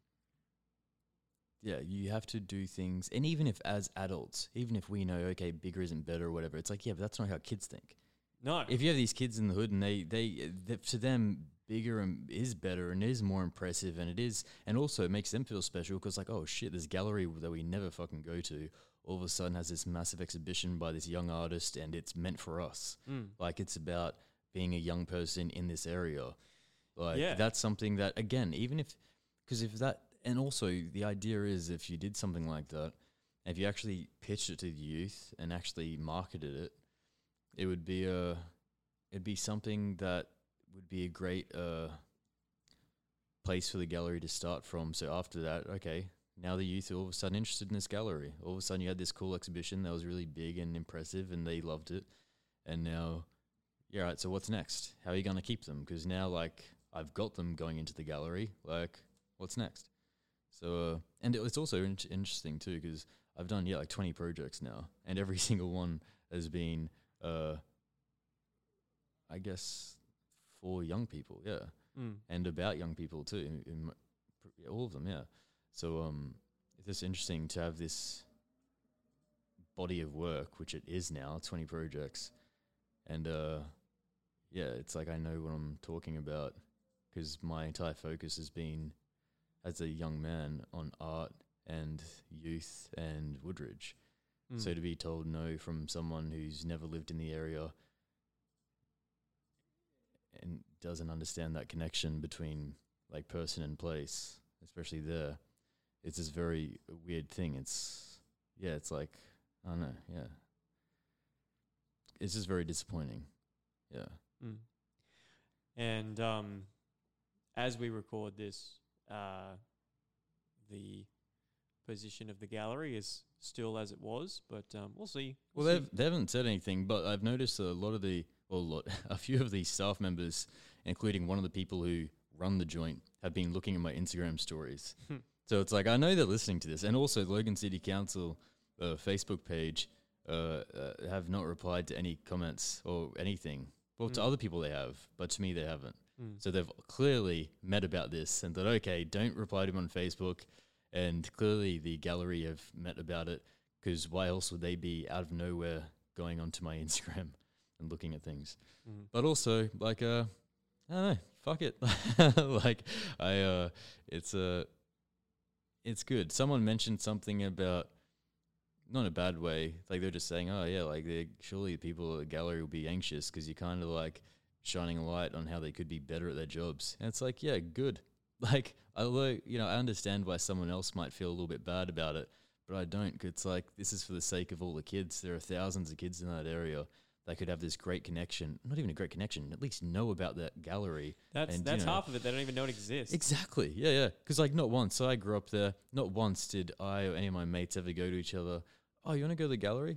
yeah, you have to do things, and even if as adults, even if we know okay, bigger isn't better or whatever, it's like yeah, but that's not how kids think. No, If you have these kids in the hood and they they, they to them bigger and is better and is more impressive and it is and also it makes them feel special because like oh shit, this gallery that we never fucking go to all of a sudden has this massive exhibition by this young artist and it's meant for us. Mm. Like it's about being a young person in this area. Like Yeah. that's something that again, even if because if that and also the idea is if you did something like that, if you actually pitched it to the youth and actually marketed it, it would be a it'd be something that would be a great uh place for the gallery to start from. So after that, okay, now the youth are all of a sudden interested in this gallery. All of a sudden you had this cool exhibition that was really big and impressive and they loved it. And now, yeah, right, so what's next? How are you going to keep them? Because now, like, I've got them going into the gallery. Like, what's next? So, uh, and it's also in- interesting too because I've done, yeah, like twenty projects now. And every single one has been, uh, I guess, for young people, yeah. Mm. And about young people too, in, in m- pr- all of them, yeah. So um, it's just interesting to have this body of work, which it is now, twenty projects, and uh, yeah, it's like I know what I'm talking about because my entire focus has been as a young man on art and youth and Woodridge. Mm. So to be told no from someone who's never lived in the area and doesn't understand that connection between like person and place, especially there, it's this very weird thing. It's, yeah, it's like, I don't know, yeah. It's just very disappointing. Yeah. Mm. And um, as we record this, uh, the position of the gallery is still as it was, but um, we'll see. Well, We'll they've, see. they haven't said anything, but I've noticed a lot of the, well, a, lot, a few of the staff members, including one of the people who run the joint, have been looking at my Instagram stories. So it's like, I know they're listening to this. And also Logan City Council uh, Facebook page uh, uh, have not replied to any comments or anything. Well, to Mm. other people they have, but to me they haven't. Mm. So they've clearly met about this and thought, okay, don't reply to him on Facebook. And clearly the gallery have met about it because why else would they be out of nowhere going onto my Instagram and looking at things? Mm. But also, like, uh, I don't know, fuck it. Like, I, uh, it's, uh, it's good. Someone mentioned something about, not in a bad way, like they're just saying, oh yeah, like they surely people at the gallery will be anxious because you're kind of like shining a light on how they could be better at their jobs. And it's like, yeah, good. Like, although, you know, I understand why someone else might feel a little bit bad about it, but I don't. 'Cause it's like, this is for the sake of all the kids. There are thousands of kids in that area that could have this great connection. Not even a great connection, at least know about that gallery. That's and, that's you know, half of it. They don't even know it exists. Exactly. Yeah, yeah. Because, like, not once. So I grew up there. Not once did I or any of my mates ever go to each other, oh, you want to go to the gallery?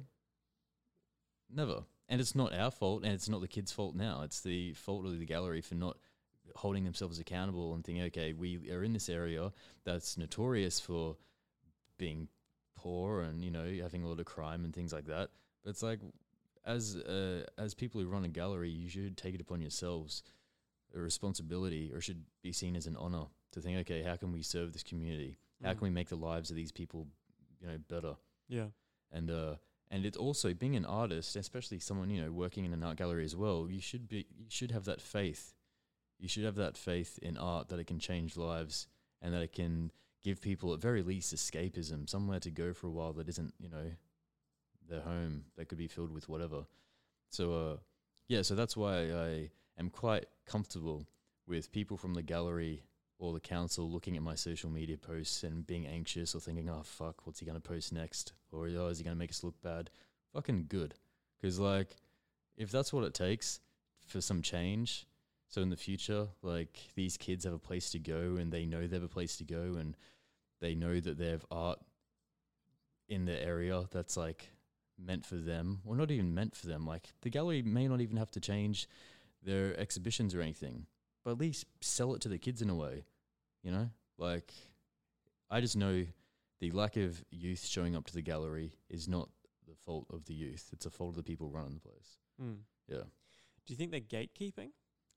Never. And it's not our fault, and it's not the kids' fault now. It's the fault of the gallery for not holding themselves accountable and thinking, okay, we are in this area that's notorious for being poor and, you know, having a lot of crime and things like that. But it's like, as uh, as people who run a gallery, you should take it upon yourselves a responsibility, or should be seen as an honor to think, okay, how can we serve this community? How Mm. can we make the lives of these people, you know, better? Yeah. And uh, and it's also being an artist, especially someone, you know, working in an art gallery as well. You should be, you should have that faith. You should have that faith in art that it can change lives and that it can give people at very least escapism, somewhere to go for a while that isn't, you know, their home, that could be filled with whatever. So uh, yeah, so that's why I am quite comfortable with people from the gallery or the council looking at my social media posts and being anxious or thinking, oh, fuck, what's he going to post next? Or, oh, is he going to make us look bad? Fucking good. Because, like, if that's what it takes for some change, so in the future, like, these kids have a place to go and they know they have a place to go and they know that they have art in the area that's, like, meant for them, or not even meant for them. Like, the gallery may not even have to change their exhibitions or anything, but at least sell it to the kids in a way, you know? Like, I just know the lack of youth showing up to the gallery is not the fault of the youth. It's a fault of the people running the place. Mm. Yeah. Do you think they're gatekeeping?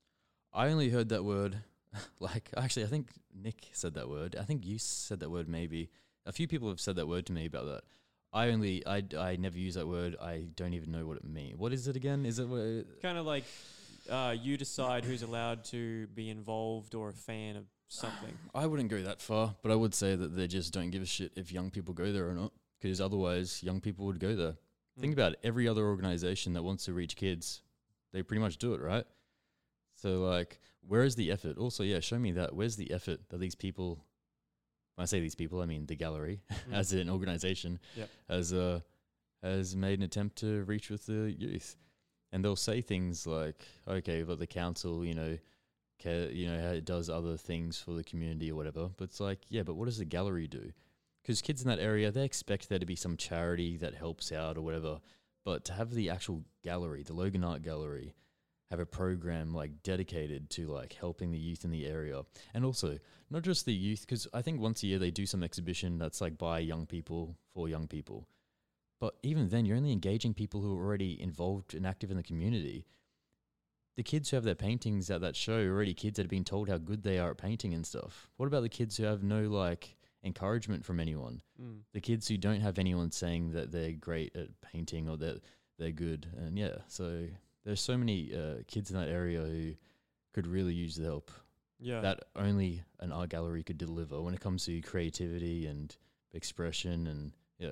I only heard that word, like, actually, I think Nick said that word. I think you said that word maybe. A few people have said that word to me about that. I only, I, I never use that word. I don't even know what it means. What is it again? Is it what Kind of like uh, you decide who's allowed to be involved or a fan of something. I wouldn't go that far, but I would say that they just don't give a shit if young people go there or not, because otherwise young people would go there. Mm. Think about it. Every other organization that wants to reach kids, they pretty much do it, right? So, like, where is the effort? Also, yeah, show me that. Where's the effort that these people, when I say these people, I mean the gallery Mm. as an organization, Yep. has uh, has made an attempt to reach with the youth. And they'll say things like, okay, but the council, you know, care, you know, how it does other things for the community or whatever. But it's like, yeah, but what does the gallery do? Because kids in that area, they expect there to be some charity that helps out or whatever. But to have the actual gallery, the Logan Art Gallery, have a program like dedicated to like helping the youth in the area, and also not just the youth, because I think once a year they do some exhibition that's like by young people for young people. But even then, you're only engaging people who are already involved and active in the community. The kids who have their paintings at that show are already kids that have been told how good they are at painting and stuff. What about the kids who have no like encouragement from anyone? Mm. The kids who don't have anyone saying that they're great at painting or that they're good. And yeah, so there's so many uh, kids in that area who could really use the help Yeah. that only an art gallery could deliver when it comes to creativity and expression and yeah.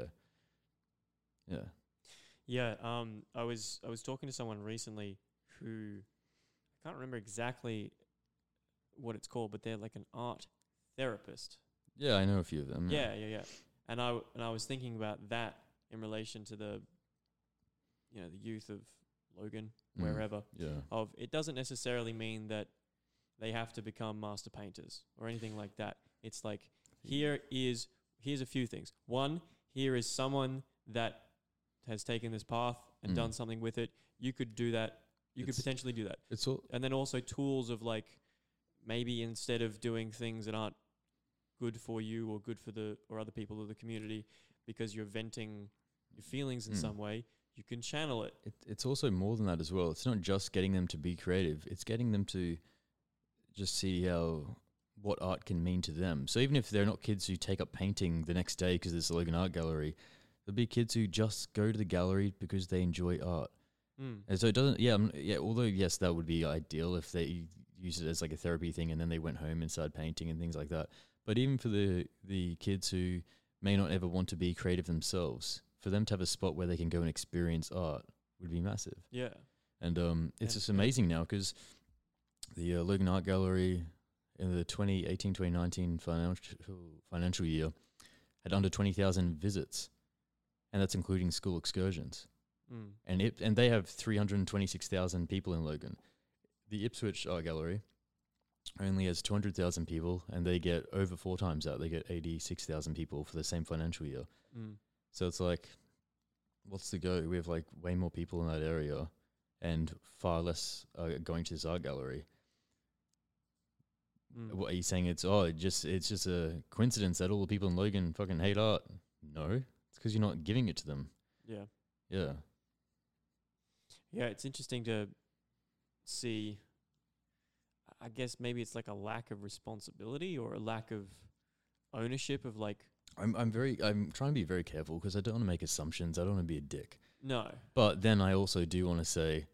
Yeah. Yeah, um, I was I was talking to someone recently who I can't remember exactly what it's called, but they're like an art therapist. Yeah, I know a few of them. Yeah, yeah, yeah. And I w- and I was thinking about that in relation to the, you know, the youth of Logan, Mm. wherever. Yeah. Of it doesn't necessarily mean that they have to become master painters or anything like that. It's like here is here's a few things. One, here is someone that has taken this path and Mm. done something with it. You could do that. You could It's- potentially do that. It's all And then also tools of like maybe instead of doing things that aren't good for you or good for the or other people of the community because you're venting your feelings in Mm. some way, you can channel it. it, it's also more than that as well. It's not just getting them to be creative. It's getting them to just see how what art can mean to them. So even if they're not kids who take up painting the next day because there's a Logan Art Gallery, there'll be kids who just go to the gallery because they enjoy art. Mm. And so it doesn't, yeah, um, yeah. Although yes, that would be ideal if they use it as like a therapy thing, and then they went home and started painting and things like that. But even for the the kids who may not ever want to be creative themselves, for them to have a spot where they can go and experience art would be massive. Yeah. And um, it's And- just amazing now because the uh, Logan Art Gallery in the twenty eighteen twenty nineteen financial financial year had under twenty thousand visits, and that's including school excursions. Mm. And it and they have three hundred twenty-six thousand people in Logan. The Ipswich Art Gallery only has two hundred thousand people, and they get over four times that. They get eighty-six thousand people for the same financial year. Mm. So it's like, what's the go? We have like way more people in that area and far less uh, going to this art gallery. Mm. What are you saying? It's, oh, it just it's just a coincidence that all the people in Logan fucking hate art? No, it's because you're not giving it to them. Yeah. Yeah. Yeah, it's interesting to see. I guess maybe it's like a lack of responsibility or a lack of ownership of like. I'm I'm very I'm trying to be very careful because I don't want to make assumptions. I don't want to be a dick. No. But then I also do want to say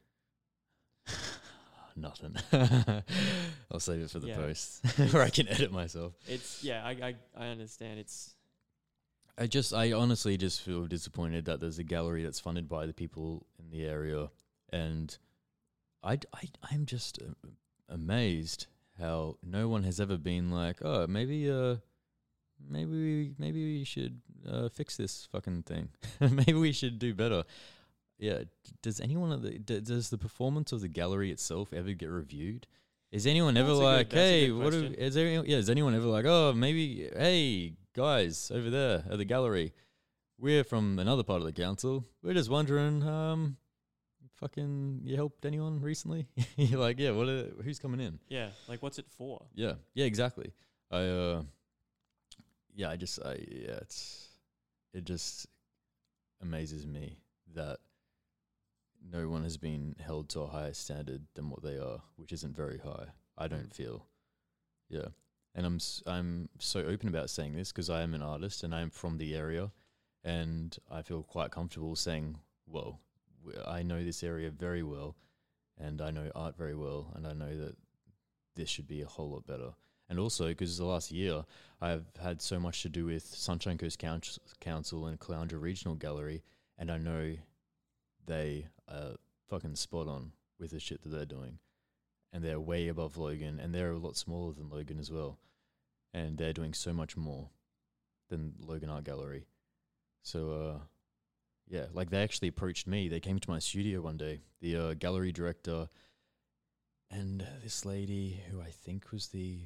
nothing. I'll save it for the Yeah. post where I can edit myself. It's yeah, I, I I understand. It's I just I honestly just feel disappointed that there's a gallery that's funded by the people in the area, and I I I'm just uh, amazed how no one has ever been like, oh, maybe uh maybe we, maybe we should uh, fix this fucking thing. Maybe we should do better. Yeah. D- does anyone of the d- does the performance of the gallery itself ever get reviewed? Is anyone ever That's a good- like, that's a hey, good what? Do, question. is there? Yeah. Is anyone ever like, oh, maybe, hey, guys over there at the gallery, we're from another part of the council. We're just wondering, um, fucking, you helped anyone recently? You're like, yeah. What? Are, who's coming in? yeah, like what's it for? Yeah, yeah, exactly. I, uh, yeah, I just, I, yeah, it's, it just amazes me that no one has been held to a higher standard than what they are, which isn't very high. I don't Mm. feel, yeah, and I'm, s- I'm so open about saying this because I am an artist and I'm from the area, and I feel quite comfortable saying, well, w- I know this area very well, and I know art very well, and I know that this should be a whole lot better. And also, because the last year, I've had so much to do with Sunshine Coast Council, Council and Caloundra Regional Gallery, and I know they are fucking spot on with the shit that they're doing. And they're way above Logan, and they're a lot smaller than Logan as well. And they're doing so much more than Logan Art Gallery. So, uh, yeah, like they actually approached me. They came to my studio one day, the uh, gallery director and this lady who I think was the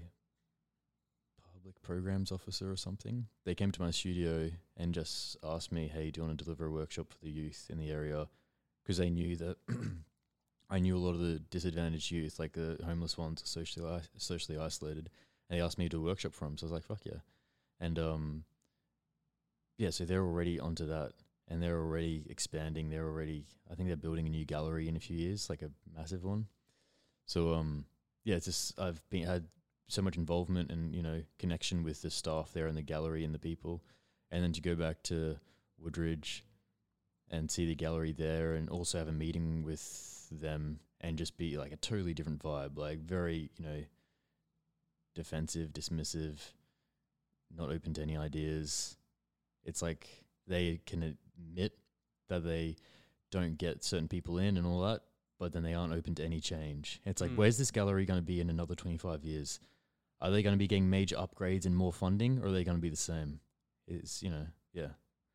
public programs officer or something. They came to my studio and just asked me, hey, do you want to deliver a workshop for the youth in the area? Because they knew that I knew a lot of the disadvantaged youth, like the homeless ones, socially i- socially isolated. And they asked me to do a workshop for them. So I was like, fuck yeah. And um, yeah, so they're already onto that. And they're already expanding. They're already, I think they're building a new gallery in a few years, like a massive one. So um, yeah, it's just I've been had so much involvement and, you know, connection with the staff there in the gallery and the people. And then to go back to Woodridge and see the gallery there and also have a meeting with them and just be like a totally different vibe, like very, you know, defensive, dismissive, not open to any ideas. It's like they can admit that they don't get certain people in and all that, but then they aren't open to any change. It's like, Mm. where's this gallery going to be in another twenty-five years? Are they going to be getting major upgrades and more funding, or are they going to be the same? It's, you know, yeah.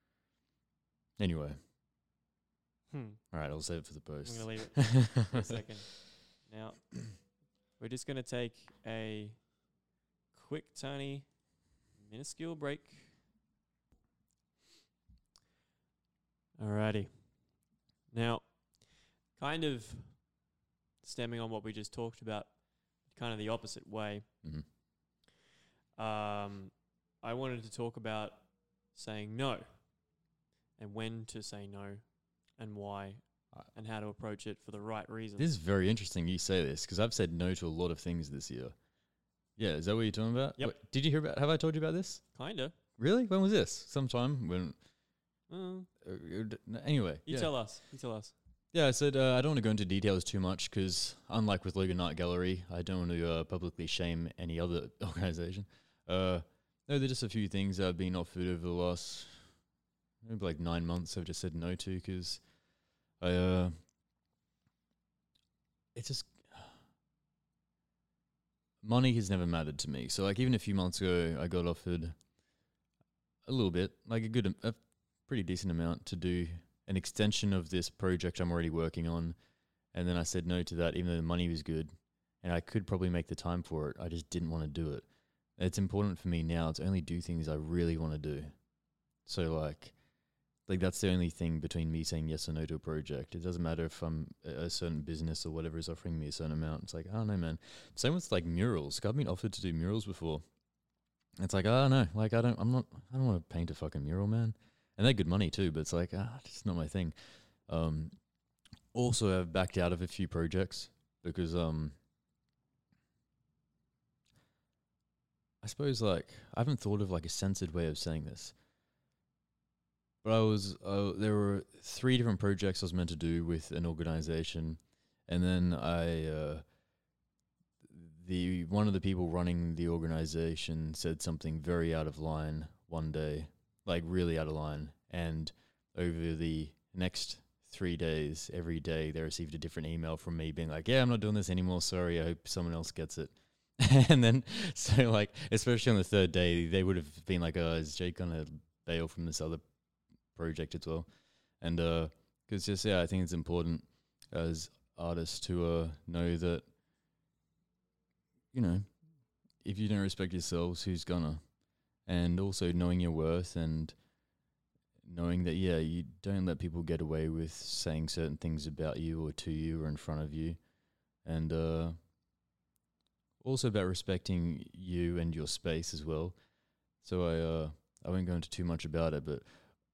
Anyway, Hmm. all right, I'll save it for the I'm post. gonna leave it for a second. Now, we're just gonna take a quick, tiny, minuscule break. Alrighty. Now, kind of stemming on what we just talked about, kind of the opposite way. Mhm. Um, I wanted to talk about saying no, and when to say no, and why, Uh, and how to approach it for the right reasons. This is very interesting you say this, because I've said no to a lot of things this year. Yeah, is that what you're talking about? Yep. Wait, did you hear about, have I told you about this? Kinda. Really? When was this? Sometime when, Uh, uh, uh, d- n- anyway. you yeah. tell us. You tell us. Yeah, I said uh, I don't want to go into details too much because, unlike with Logan Art Gallery, I don't want to uh, publicly shame any other organization. Uh, no, there's just a few things that I've been offered over the last maybe like nine months. I've just said no to because I uh, it's just money has never mattered to me. So like even a few months ago, I got offered a little bit, like a good, a pretty decent amount to do an extension of this project I'm already working on. And then I said no to that, even though the money was good and I could probably make the time for it. I just didn't want to do it. It's important for me now to only do things I really want to do. So like, like that's the only thing between me saying yes or no to a project. It doesn't matter if I'm a, a certain business or whatever is offering me a certain amount. It's like, I don't know, man. Same with like murals. I've been offered to do murals before. It's like, I don't know. Like, I don't, I'm not, I don't want to paint a fucking mural, man. And they're good money too, but it's like, ah, it's not my thing. Um, also, I've backed out of a few projects because, um, I suppose like, I haven't thought of like a censored way of saying this. But I was, uh, there were three different projects I was meant to do with an organization. And then I, uh, the, one of the people running the organization said something very out of line one day, like really out of line. And over the next three days, every day they received a different email from me being like, yeah, I'm not doing this anymore. Sorry. I hope someone else gets it. And then, so like, especially on the third day, they would have been like, oh, is Jake going to bail from this other project as well? And uh because just yeah I think it's important as artists to uh know that, you know, if you don't respect yourselves, who's gonna? And also knowing your worth and knowing that yeah you don't let people get away with saying certain things about you or to you or in front of you. And uh also about respecting you and your space as well. So I uh I won't go into too much about it, but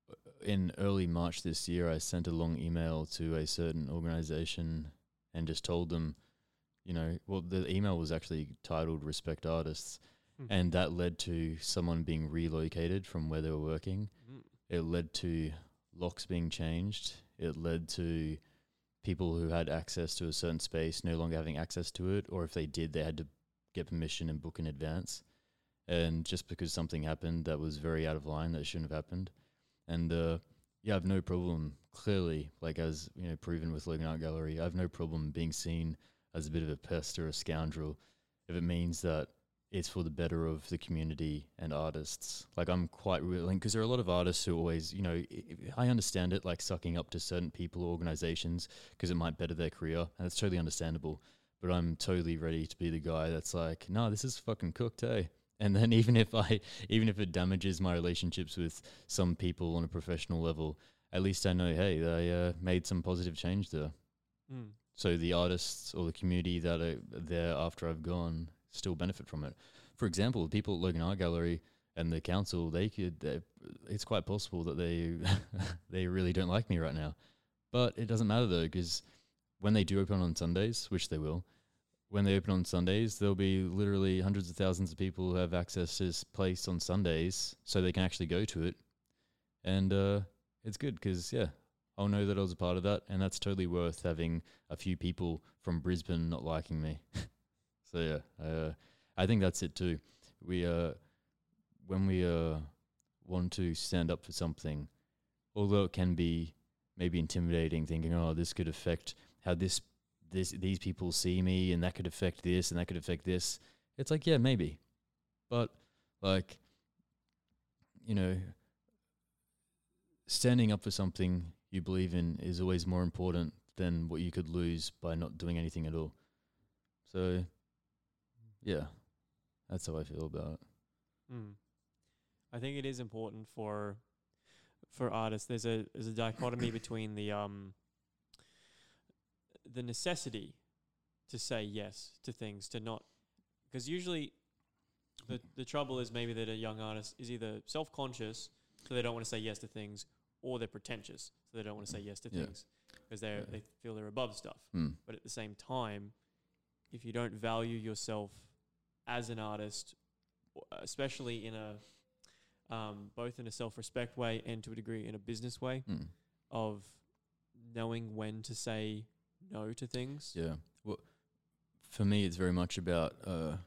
in early March this year, I sent a long email to a certain organization and just told them, you know, well, the email was actually titled Respect Artists. Mm. And that led to someone being relocated from where they were working. Mm. It led to locks being changed. It led to people who had access to a certain space no longer having access to it, or if they did, they had to get permission and book in advance. And just because something happened that was very out of line, that shouldn't have happened. And uh, yeah, I have no problem, clearly, like as you know, proven with Logan Art Gallery, I have no problem being seen as a bit of a pest or a scoundrel if it means that it's for the better of the community and artists. Like I'm quite willing, because there are a lot of artists who always, you know, I understand it, like sucking up to certain people or organizations because it might better their career, and that's totally understandable. But I'm totally ready to be the guy that's like, no, this is fucking cooked, hey. And then even if I, even if it damages my relationships with some people on a professional level, at least I know, hey, they uh, made some positive change there. Mm. So the artists or the community that are there after I've gone still benefit from it. For example, the people at Logan Art Gallery and the council, they could, it's quite possible that they they really don't like me right now. But it doesn't matter though, because when they do open on Sundays, which they will, when they open on Sundays, there'll be literally hundreds of thousands of people who have access to this place on Sundays, so they can actually go to it. And uh, it's good because, yeah, I'll know that I was a part of that, and that's totally worth having a few people from Brisbane not liking me. So, yeah, uh, I think that's it too. We, uh, when we uh, want to stand up for something, although it can be maybe intimidating, thinking, oh, this could affect how this This, these people see me and that could affect this and that could affect this. It's like, yeah, maybe. But like, you know, standing up for something you believe in is always more important than what you could lose by not doing anything at all. So, yeah, that's how I feel about it. Mm. I think it is important for for artists. There's a there's a dichotomy between the um. the necessity to say yes to things, to not, because usually the the trouble is maybe that a young artist is either self-conscious, so they don't want to say yes to things, or they're pretentious, so they don't want to say yes to yeah. things because they yeah. they feel they're above stuff. Mm. But at the same time, if you don't value yourself as an artist, especially in a um, both in a self-respect way and to a degree in a business way, mm. of knowing when to say no to things. Yeah. Well, for me, it's very much about uh,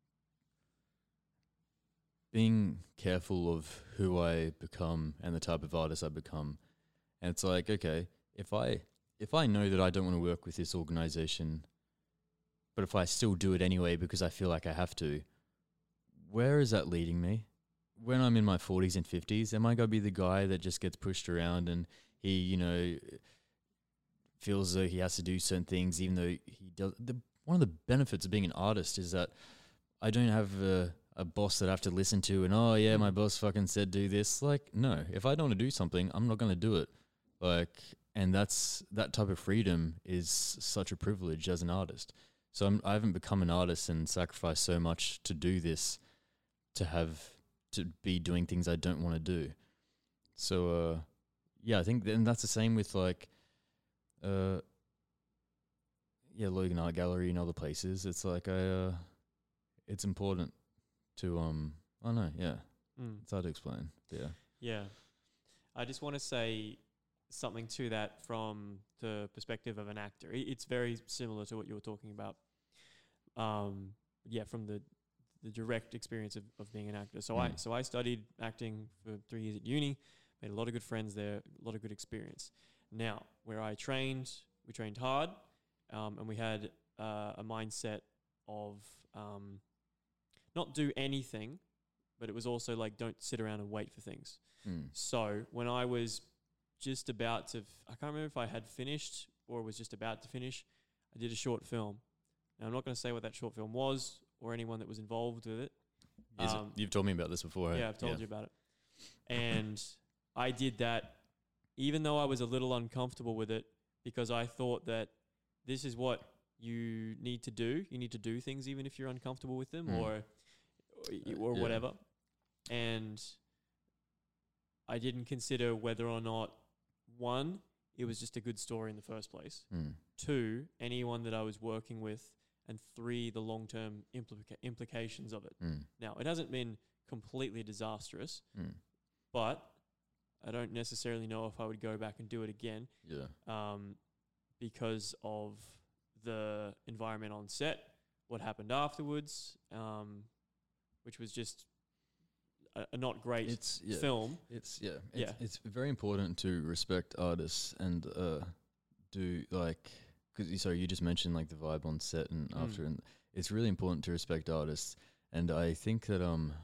being careful of who I become and the type of artist I become. And it's like, okay, if I if I know that I don't want to work with this organization but if I still do it anyway because I feel like I have to, where is that leading me? When I'm in my forties and fifties, am I going to be the guy that just gets pushed around and he, you know, feels as though he has to do certain things even though he does? The, one of the benefits of being an artist is that I don't have a, a boss that I have to listen to and, oh, yeah, my boss fucking said do this. Like, no, if I don't want to do something, I'm not going to do it. Like, and that's that type of freedom is such a privilege as an artist. So I'm, I haven't become an artist and sacrificed so much to do this, to have to be doing things I don't want to do. So, uh, yeah, I think then that's the same with like, uh, yeah, Logan Art Gallery and other places. It's like I, uh, it's important to um, I don't know, yeah, Mm. it's hard to explain. Yeah, Yeah. I just want to say something to that from the perspective of an actor. I- It's very similar to what you were talking about. Um, yeah, from the the direct experience of, of being an actor. So I Mm. so I studied acting for three years at uni, made a lot of good friends there, a lot of good experience. Now, where I trained, we trained hard, um, and we had uh, a mindset of um, not do anything, but it was also like don't sit around and wait for things. mm. So when I was just about to, f- I can't remember if I had finished or was just about to finish, I did a short film. Now, I'm not going to say what that short film was or anyone that was involved with it. Is it- Um, you've told me about this before. yeah, I've told you about it. And I did that even though I was a little uncomfortable with it because I thought that this is what you need to do. You need to do things even if you're uncomfortable with them Mm. or or, or yeah. whatever. And I didn't consider whether or not, one, it was just a good story in the first place. Mm. Two, anyone that I was working with. And three, the long-term implica- implications of it. Mm. Now, it hasn't been completely disastrous, Mm. but I don't necessarily know if I would go back and do it again Yeah. um, because of the environment on set, what happened afterwards, um, which was just a, a not great It's yeah. film. It's yeah. It's, Yeah. It's very important to respect artists and uh, do like. Because sorry, you just mentioned like the vibe on set and Mm. after, and it's really important to respect artists. And I think that um,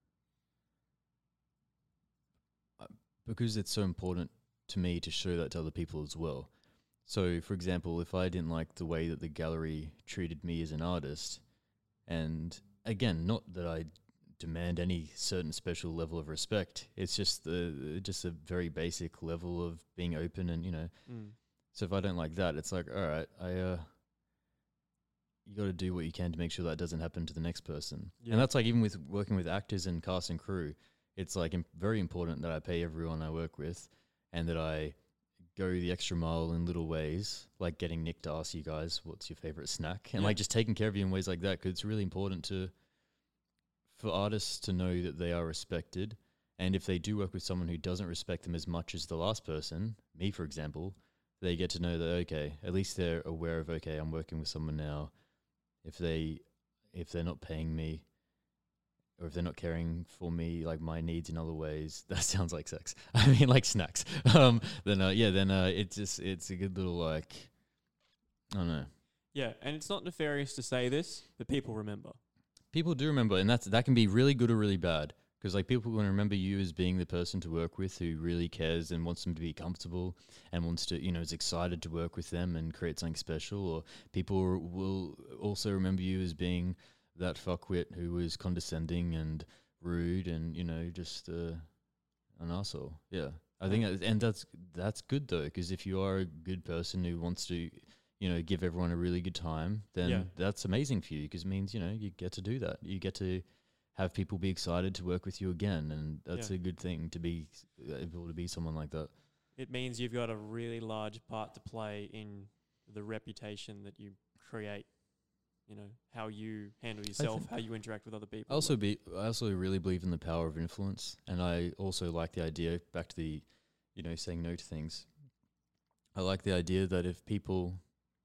uh, because it's so important to me to show that to other people as well. So, for example, if I didn't like the way that the gallery treated me as an artist, and again, not that I demand any certain special level of respect, it's just the just a very basic level of being open and you know. Mm. So if I don't like that, it's like, all right, I uh, you got to do what you can to make sure that doesn't happen to the next person. Yeah. And that's like even with working with actors and cast and crew, it's like imp- very important that I pay everyone I work with, and that I go the extra mile in little ways, like getting Nick to ask you guys what's your favorite snack, and Yeah. like just taking care of you in ways like that, because it's really important to for artists to know that they are respected, and if they do work with someone who doesn't respect them as much as the last person, me for example. They get to know that, okay, at least they're aware of, okay, I'm working with someone now. If they, if they're not paying me, or if they're not caring for me, like my needs in other ways, that sounds like sex. I mean, like snacks. Um, then uh, yeah, then uh, it's just it's a good little like, I don't know. Yeah, and it's not nefarious to say this, but people remember. People do remember, and that's that can be really good or really bad. Because like people want to remember you as being the person to work with who really cares and wants them to be comfortable and wants to, you know, is excited to work with them and create something special. Or people r- will also remember you as being that fuckwit who was condescending and rude and, you know, just uh, an asshole. Yeah, I think, that, and that's that's good though, because if you are a good person who wants to, you know, give everyone a really good time, then Yeah. that's amazing for you, because it means, you know, you get to do that. You get to have people be excited to work with you again, and that's Yeah. a good thing to be able to be someone like that. It means you've got a really large part to play in the reputation that you create. You know, how you handle yourself, think- how you interact with other people. I also be I also really believe in the power of influence, and I also like the idea, back to the, you know, saying no to things. I like the idea that if people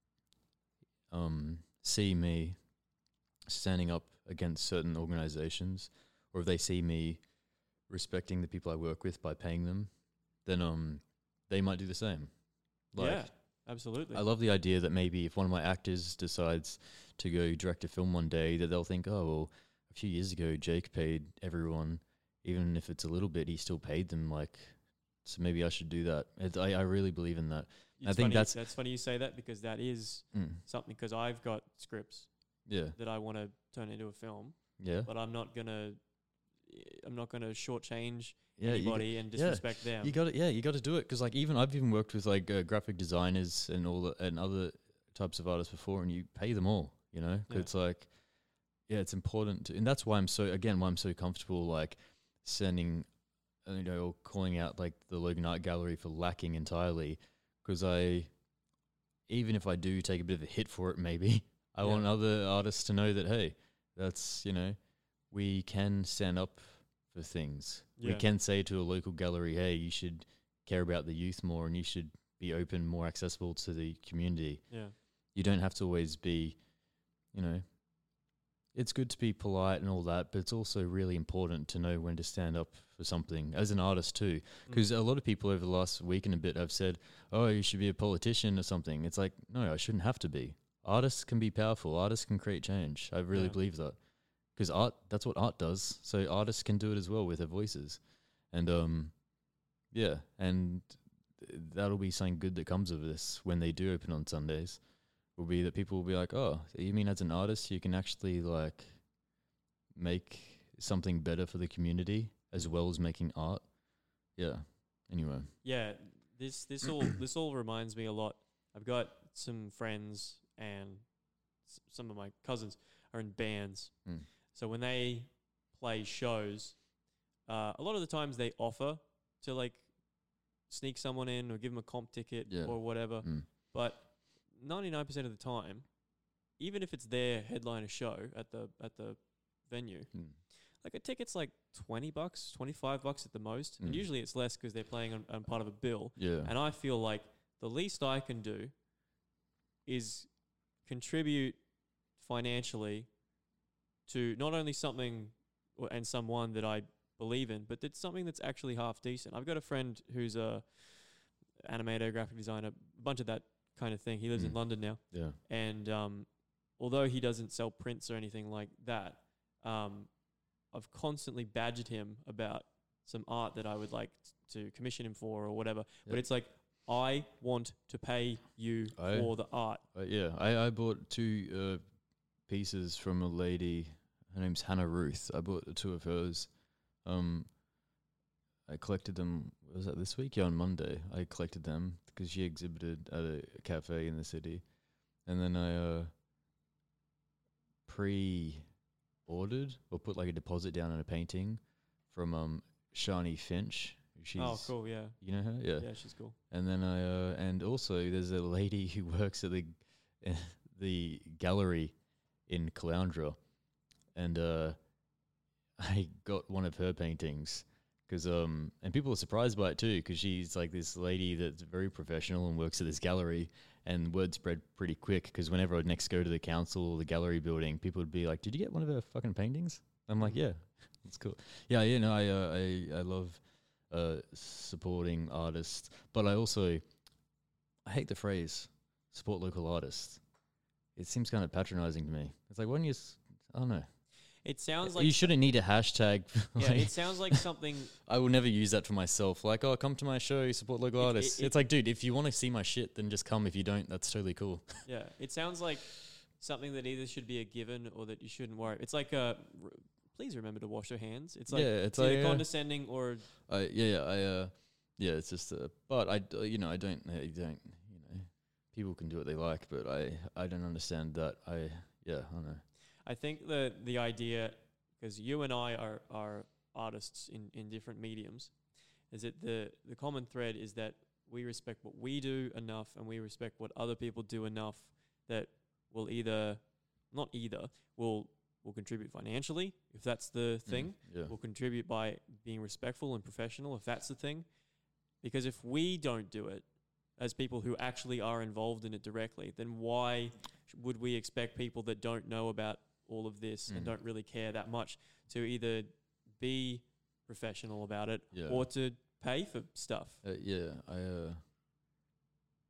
um, see me standing up against certain organizations, or if they see me respecting the people I work with by paying them, then um they might do the same. Like, yeah, Absolutely. I love the idea that maybe if one of my actors decides to go direct a film one day, that they'll think, oh, well, a few years ago, Jake paid everyone, even if it's a little bit, he still paid them. Like, so maybe I should do that. It, I, I really believe in that. It's I think funny, that's that's funny you say that, because that is mm, something, because I've got scripts yeah, that I want to turn into a film, yeah, but I'm not gonna I'm not gonna shortchange yeah. You, anybody and yeah. disrespect them. you got to, yeah, you got to do it because, like, even I've even worked with like uh, graphic designers and all the, and other types of artists before, and you pay them all. You know, 'cause Yeah. it's like, yeah, it's important, to, and that's why I'm so again why I'm so comfortable like sending, uh, you know, or calling out like the Logan Art Gallery for lacking entirely, because I, even if I do take a bit of a hit for it, maybe I Yeah. want other artists to know that, hey, that's, you know, we can stand up for things. We Yeah. can say to a local gallery, hey, you should care about the youth more, and you should be open, more accessible to the community. Yeah. You don't have to always be, you know, it's good to be polite and all that, but it's also really important to know when to stand up for something as an artist too. Because Mm. a lot of people over the last week and a bit have said, oh, you should be a politician or something. It's like, no, I shouldn't have to be. Artists can be powerful. Artists can create change. I really Yeah. believe that. Because art, that's what art does. So artists can do it as well with their voices. And, um, yeah, and th- that'll be something good that comes of this when they do open on Sundays. Will be that people will be like, oh, you mean as an artist you can actually like make something better for the community as well as making art? Yeah. Anyway. Yeah, this this all this all reminds me a lot. I've got some friends and s- some of my cousins are in bands. Mm. So when they play shows, uh, a lot of the times they offer to like sneak someone in or give them a comp ticket Yeah. or whatever. Mm. But ninety-nine percent of the time, even if it's their headliner show at the at the venue, Mm. like a ticket's like twenty bucks, twenty-five bucks at the most. And Mm. usually it's less because they're playing on, on part of a bill. Yeah. And I feel like the least I can do is contribute financially to not only something or, and someone that I believe in, but it's something that's actually half decent. I've got a friend who's a animator, graphic designer, a bunch of that kind of thing. He lives in Mm. London now. Yeah. And um, although he doesn't sell prints or anything like that, um, I've constantly badgered him about some art that I would like t- to commission him for or whatever. But Yep. it's like, I want to pay you I- for the art. Uh, yeah, I, I bought two uh, pieces from a lady. Her name's Hannah Ruth. I bought two of hers. Um, I collected them. Was that this week? Yeah, on Monday. I collected them because she exhibited at a cafe in the city, and then I uh, pre-ordered or put like a deposit down on a painting from um Shani Finch. She's, Oh, cool, yeah. You know her? Yeah. Yeah, she's cool. And then I, uh, and also there's a lady who works at the the gallery in Caloundra, and uh, I got one of her paintings because um, and people are surprised by it too because she's like this lady that's very professional and works at this gallery, and word spread pretty quick because whenever I'd next go to the council or the gallery building, people would be like, "Did you get one of her fucking paintings?" I'm like, "Yeah, that's cool." Yeah, you know, I uh, I I love. Uh, supporting artists, but I also I hate the phrase support local artists. It seems kind of patronizing to me. It's like, why don't you s- I don't know. It sounds like You shouldn't need a hashtag. yeah, like- it sounds like something. I will never use that for myself. Like, oh, come to my show, support local It- it- artists. it- it's like, dude, if you want to see my shit, then just come. If you don't, that's totally cool. Yeah, it sounds like something that either should be a given or that you shouldn't worry. It's like uh, r- please remember to wash your hands. It's like yeah, it's it's either like, uh, condescending or I yeah, yeah, I uh, yeah, it's just uh, but I d- you know I don't I don't you know people can do what they like, but I I don't understand that. I yeah I don't know. I think the the idea, because you and I are are artists in, in different mediums, is that the the common thread is that we respect what we do enough and we respect what other people do enough that will either not either will will contribute financially if that's the thing. Yeah. Will contribute by being respectful and professional if that's the thing. Because if we don't do it as people who actually are involved in it directly, then why sh- would we expect people that don't know about all of this and Mm. don't really care that much to either be professional about it Yeah. or to pay for stuff? Uh, yeah, I uh,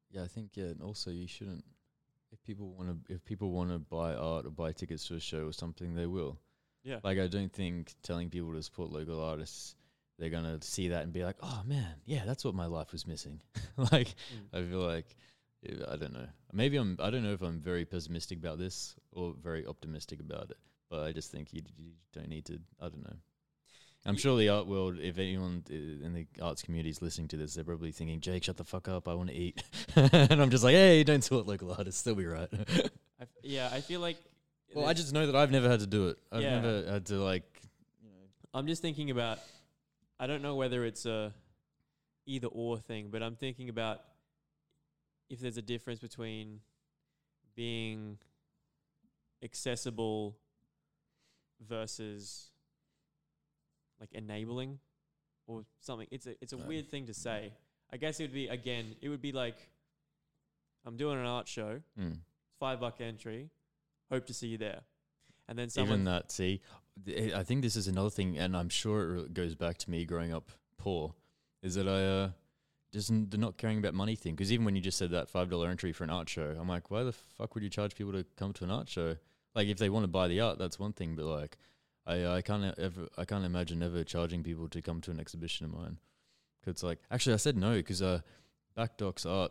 yeah, I think yeah, and also you shouldn't. If people want to, if people want to buy art or buy tickets to a show or something, they will. Yeah. Like I don't think telling people to support local artists, they're gonna see that and be like, oh man, yeah, that's what my life was missing. Like Mm. I feel like yeah, I don't know. Maybe I'm. I don't know if I'm very pessimistic about this or very optimistic about it. But I just think you, you don't need to. I don't know. I'm Ye- sure the art world, if anyone i- in the arts community is listening to this, they're probably thinking, Jake, shut the fuck up. I want to eat. And I'm just like, hey, don't support local artists. They'll be right. I f- yeah, I feel like. Well, I there's- just know that I've never had to do it. I've Yeah. never had to, like, you know. I'm just thinking about. I don't know whether it's a either or thing, but I'm thinking about if there's a difference between being accessible versus like enabling or something. It's a it's a Right. weird thing to say. I guess it would be again. It would be like I'm doing an art show. Mm. Five buck entry. Hope to see you there. And then someone Even that, see, th- I think this is another thing, and I'm sure it re- goes back to me growing up poor, is that I uh, just n- the not caring about money thing. Because even when you just said that five dollar entry for an art show, I'm like, why the fuck would you charge people to come to an art show? Like, if they want to buy the art, that's one thing, but like, I I can't ever I can't imagine ever charging people to come to an exhibition of mine. Because like, actually, I said no because uh, Backdock's art.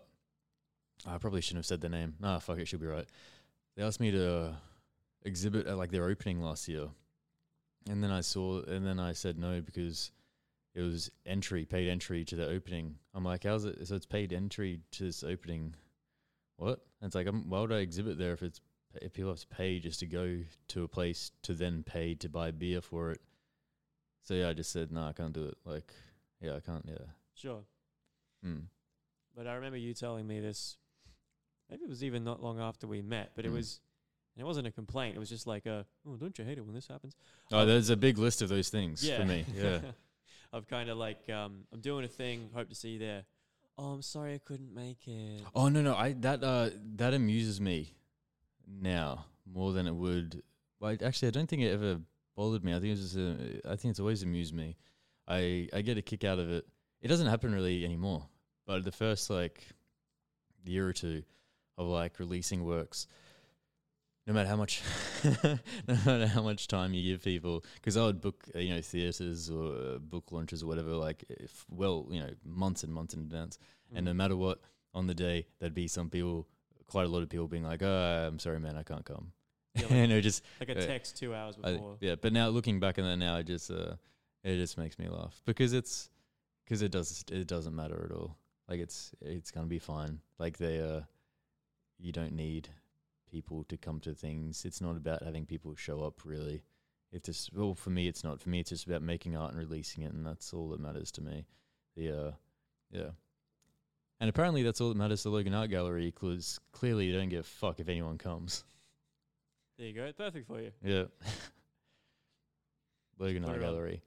I probably shouldn't have said their name. Nah, fuck it, should be right. They asked me to uh, exhibit at like their opening last year, and then I saw, and then I said no because it was entry, paid entry to the opening. I'm like, how's it? So it's paid entry to this opening. What? And it's like, um, why would I exhibit there if it's if people have to pay just to go to a place to then pay to buy beer for it? So yeah, I just said no, I can't do it. Like, yeah, I can't. Yeah. sure. Mm. But I remember you telling me this. Maybe it was even not long after we met, but it Mm. was, and it wasn't a complaint. It was just like a, oh, don't you hate it when this happens? Oh, Um, there's a big list of those things Yeah. for me. Yeah. Of kind of like, um, I'm doing a thing. Hope to see you there. Oh, I'm sorry I couldn't make it. Oh no no I that uh that amuses me now more than it would. Well, I- actually, I don't think it ever bothered me. I think it's just uh, I think it's always amused me. I I get a kick out of it. It doesn't happen really anymore. But the first like year or two of like releasing works, no matter how much, no matter how much time you give people, because I would book uh, you know theaters or uh, book launches or whatever, like if, well you know months and months in advance. And no Mm. matter what, on the day, there'd be some people, quite a lot of people being like, oh, I'm sorry, man, I can't come. Yeah, like- and it just, Like a uh, text two hours I, before. yeah, but now looking back on that now, it just, uh, it just makes me laugh because it's, because it does, it doesn't matter at all. Like it's, it's going to be fine. Like they, uh, you don't need people to come to things. It's not about having people show up really. It just, well, for me, it's not. For me, it's just about making art and releasing it, and that's all that matters to me. The, uh, yeah. And apparently that's all that matters to Logan Art Gallery, because clearly you don't give a fuck if anyone comes. There you go. It's perfect for you. Yeah. Logan Put Art it on. Gallery.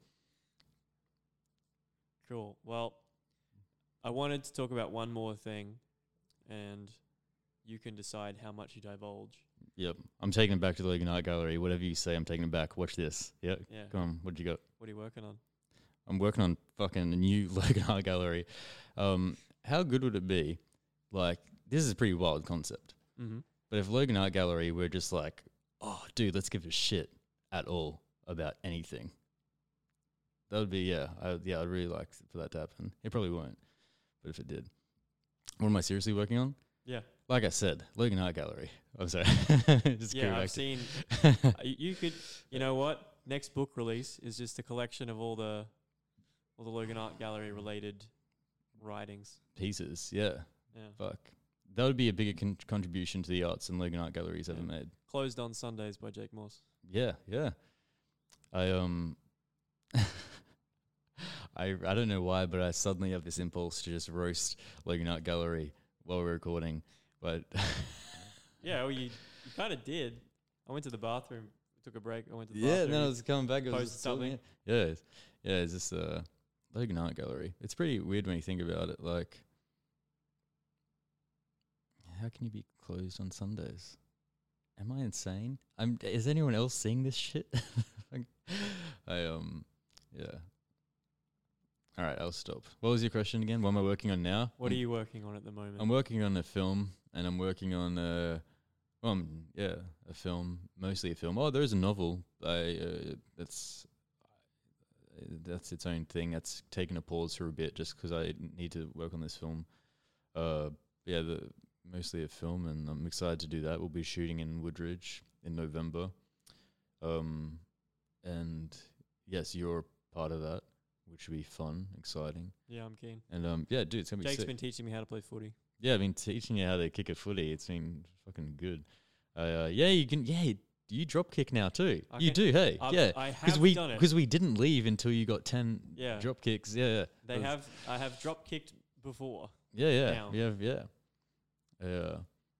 Cool. Well, I wanted to talk about one more thing, and you can decide how much you divulge. Yep. I'm taking it back to the Logan Art Gallery. Whatever you say, I'm taking it back. Watch this. Yeah. Yeah. Come on. What do you got? What are you working on? I'm working on fucking a new Logan Art Gallery. Um, how good would it be? Like, this is a pretty wild concept. Mm-hmm. But if Logan Art Gallery were just like, oh, dude, let's give a shit at all about anything. That would be, yeah. I, yeah, I'd really like for that to happen. It probably won't. But if it did. What am I seriously working on? Yeah. Like I said, Logan Art Gallery. I'm sorry. Just Yeah, go back I've to- seen. uh, y- you could, you know what? Next book release is just a collection of all the, all the Logan Art Gallery related writings. pieces. Yeah. Yeah. Fuck. That would be a bigger con- contribution to the arts than Logan Art Gallery's ever Yeah. made. Closed on Sundays by Jake Moss. Yeah, yeah. I um I I don't know why, but I suddenly have this impulse to just roast Logan Art Gallery while we're recording. But Yeah, well, you, you kind of did. I went to the bathroom, took a break. I went to the yeah, bathroom. then I was coming back. I was posted just talking- something. Yeah, it's- yeah. It's just uh Logan Art Gallery. It's pretty weird when you think about it. Like, how can you be closed on Sundays? Am I insane? I'm. Is anyone else seeing this shit? Like, I um, yeah. All right, I'll stop. What was your question again? What am I working on now? What I'm, are you working on at the moment? I'm working on a film, and I'm working on a, well, um, yeah, a film, mostly a film. Oh, there is a novel. I uh, that's that's its own thing. That's taken a pause for a bit, just because I need to work on this film. Uh, yeah, the mostly a film, and I'm excited to do that. We'll be shooting in Woodridge in November. Um, and yes, you're part of that, which will be fun, exciting. Yeah, I'm keen. And um, yeah, dude, it's gonna be Jake's sick. been teaching me how to play footy. Yeah, I've been teaching you how to kick a footy. It's been fucking good. Uh, yeah, you can. Yeah, you drop kick now too. I you can- do, hey? I've- yeah, I because have we done it. because we didn't leave until you got ten Yeah. drop kicks. Yeah, yeah. They That's- have. I have drop kicked before. Yeah, yeah, now. yeah, yeah. Yeah.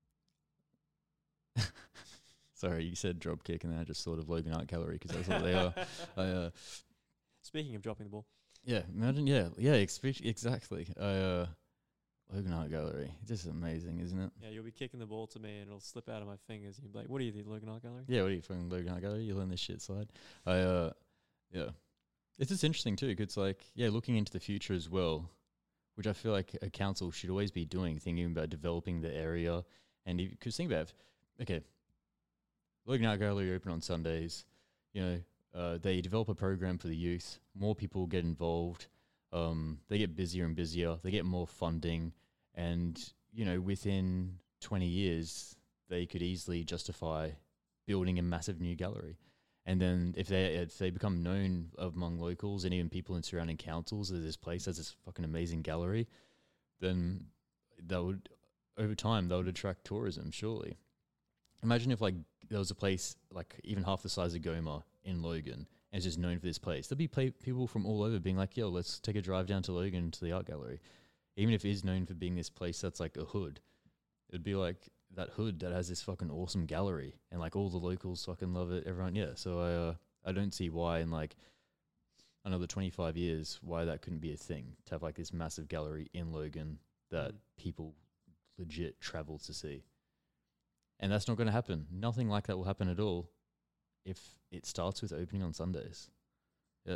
Sorry, you said drop kick, and then I just thought of Logan Art Gallery because that's what they are. I, uh, Speaking of dropping the ball, yeah, imagine, yeah, yeah, expe- exactly. I, uh, Logan Art Gallery, just amazing, isn't it? yeah, you'll be kicking the ball to me and it'll slip out of my fingers. And you'll be like, "What are you, the Logan Art Gallery?" Yeah, what are you fucking Logan Art Gallery? You learn this shit slide. I, uh, yeah, it's just interesting too. 'Cause it's like, yeah, looking into the future as well, which I feel like a council should always be doing, thinking about developing the area, and because think about, it, okay. Logan Art Gallery open on Sundays. You know, uh, they develop a program for the youth. More people get involved. Um, they get busier and busier. They get more funding, and you know, within twenty years, they could easily justify building a massive new gallery. And then if they if they become known among locals and even people in surrounding councils as this place has this fucking amazing gallery, then that would over time that would attract tourism. Surely. Imagine if like there was a place like even half the size of Goma in Logan and it's just known for this place. There'd be play- people from all over being like, yo, let's take a drive down to Logan to the art gallery. Even if it is known for being this place that's like a hood, it'd be like that hood that has this fucking awesome gallery and like all the locals fucking love it. Everyone, yeah. So I uh, I don't see why in like another twenty-five years why that couldn't be a thing to have like this massive gallery in Logan that Mm. people legit travel to see. And that's not going to happen. Nothing like that will happen at all if it starts with opening on Sundays. Yeah.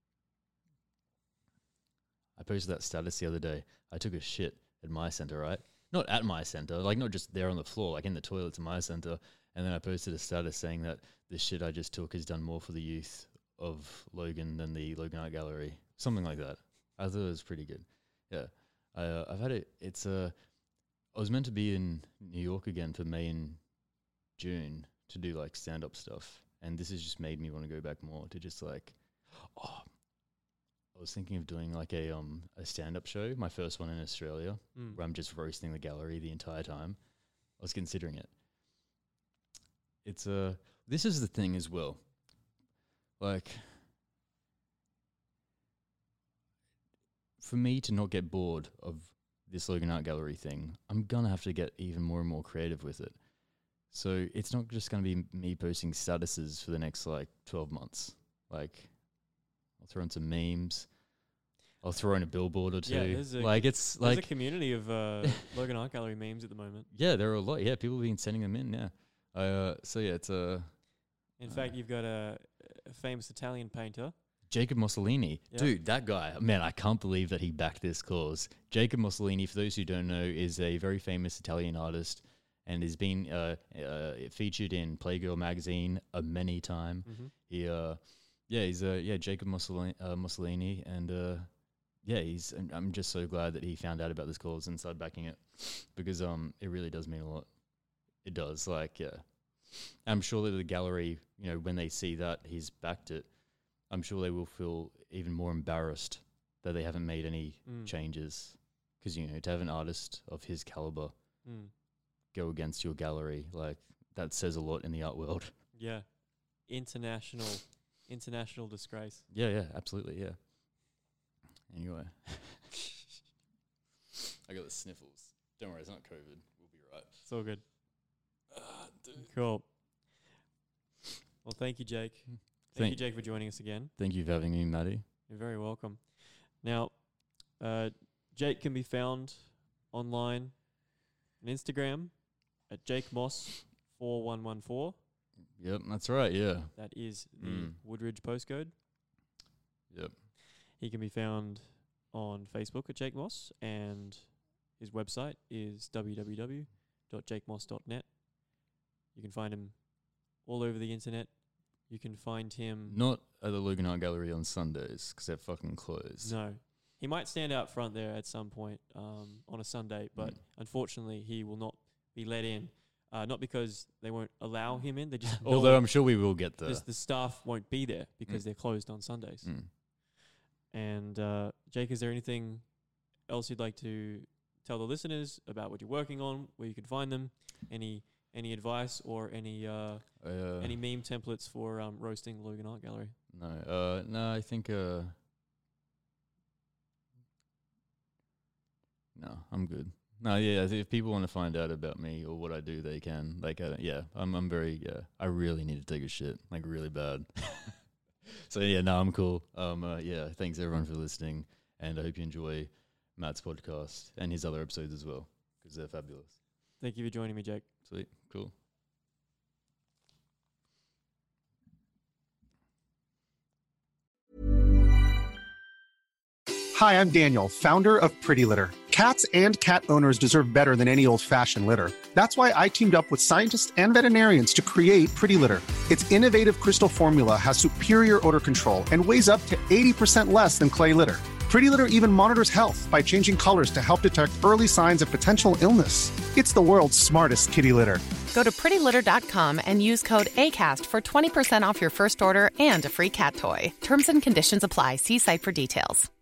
I posted that status the other day. I took a shit at my center, right? Not at my center, like not just there on the floor, like in the toilets in my center. And then I posted a status saying that the shit I just took has done more for the youth of Logan than the Logan Art Gallery. Something like that. I thought it was pretty good. Yeah. I, uh, I've had it. It's a... Uh, I was meant to be in New York again for May and June to do like stand-up stuff, and this has just made me want to go back more to just like, oh, I was thinking of doing like a um a stand-up show, my first one in Australia, Mm. where I'm just roasting the gallery the entire time. I was considering it. It's a uh, this is the thing as well, like for me to not get bored of this Logan Art Gallery thing, I'm gonna have to get even more and more creative with it. So it's not just gonna be me posting statuses for the next like twelve months. Like, I'll throw in some memes. I'll throw in a billboard or two. Yeah, there's a- like it's There's like a community of uh, Logan Art Gallery memes at the moment. yeah, there are a lot. Yeah, people have been sending them in. Yeah. I, uh, so yeah, it's a uh, In Uh. fact, you've got a, a famous Italian painter. Jacob Mussolini. Yeah. Dude, that guy, man, I can't believe that he backed this cause. Jacob Mussolini, for those who don't know, is a very famous Italian artist and has been uh, uh, featured in Playgirl magazine a many time. Mm-hmm. He, uh, yeah, he's, uh, yeah, Jacob Mussolini, uh, Mussolini and, uh, yeah, he's, I'm- I'm just so glad that he found out about this cause and started backing it because, um, it really does mean a lot. It does, like, yeah. I'm sure that the gallery, you know, when they see that he's backed it, I'm sure they will feel even more embarrassed that they haven't made any Mm. changes. Because, you know, to have an artist of his caliber Mm. go against your gallery, like, that says a lot in the art world. Yeah, international, international disgrace. Yeah, yeah, absolutely, yeah. Anyway. I got the sniffles. Don't worry, it's not COVID. We'll be right. It's all good. Uh, dude. Cool. Well, thank you, Jake. Thank, Thank- you, Jake, for joining us again. Thank you for having me, Maddie. You're very welcome. Now, uh, Jake can be found online on Instagram at Jake Moss four one one four. Yep, that's right, yeah. That is the Mm. Woodridge postcode. Yep. He can be found on Facebook at Jake Moss, and his website is w w w dot jake moss dot net. You can find him all over the internet. You can find him... Not at the Logan Art Gallery on Sundays, because they're fucking closed. No. He might stand out front there at some point um, on a Sunday, but mm. unfortunately he will not be let in. Uh, not because they won't allow him in, they just... Although I'm sure we will get there. The staff won't be there because mm. they're closed on Sundays. Mm. And uh, Jake, is there anything else you'd like to tell the listeners about what you're working on, where you can find them? Any any advice or any uh, uh, any meme templates for um, roasting Logan Art Gallery? No, uh, no, I think uh, no, I'm good. No, yeah, if people want to find out about me or what I do, they can. Like, uh, yeah, I'm I'm very yeah. I really need to take a shit, like really bad. So yeah, no, I'm cool. Um, uh, yeah, thanks everyone for listening, and I hope you enjoy Matt's podcast and his other episodes as well, because they're fabulous. Thank you for joining me, Jake. Sweet, cool. Hi, I'm Daniel, founder of Pretty Litter. Cats and cat owners deserve better than any old-fashioned litter. That's why I teamed up with scientists and veterinarians to create Pretty Litter. Its innovative crystal formula has superior odor control and weighs up to eighty percent less than clay litter. Pretty Litter even monitors health by changing colors to help detect early signs of potential illness. It's the world's smartest kitty litter. Go to pretty litter dot com and use code ACAST for twenty percent off your first order and a free cat toy. Terms and conditions apply. See site for details.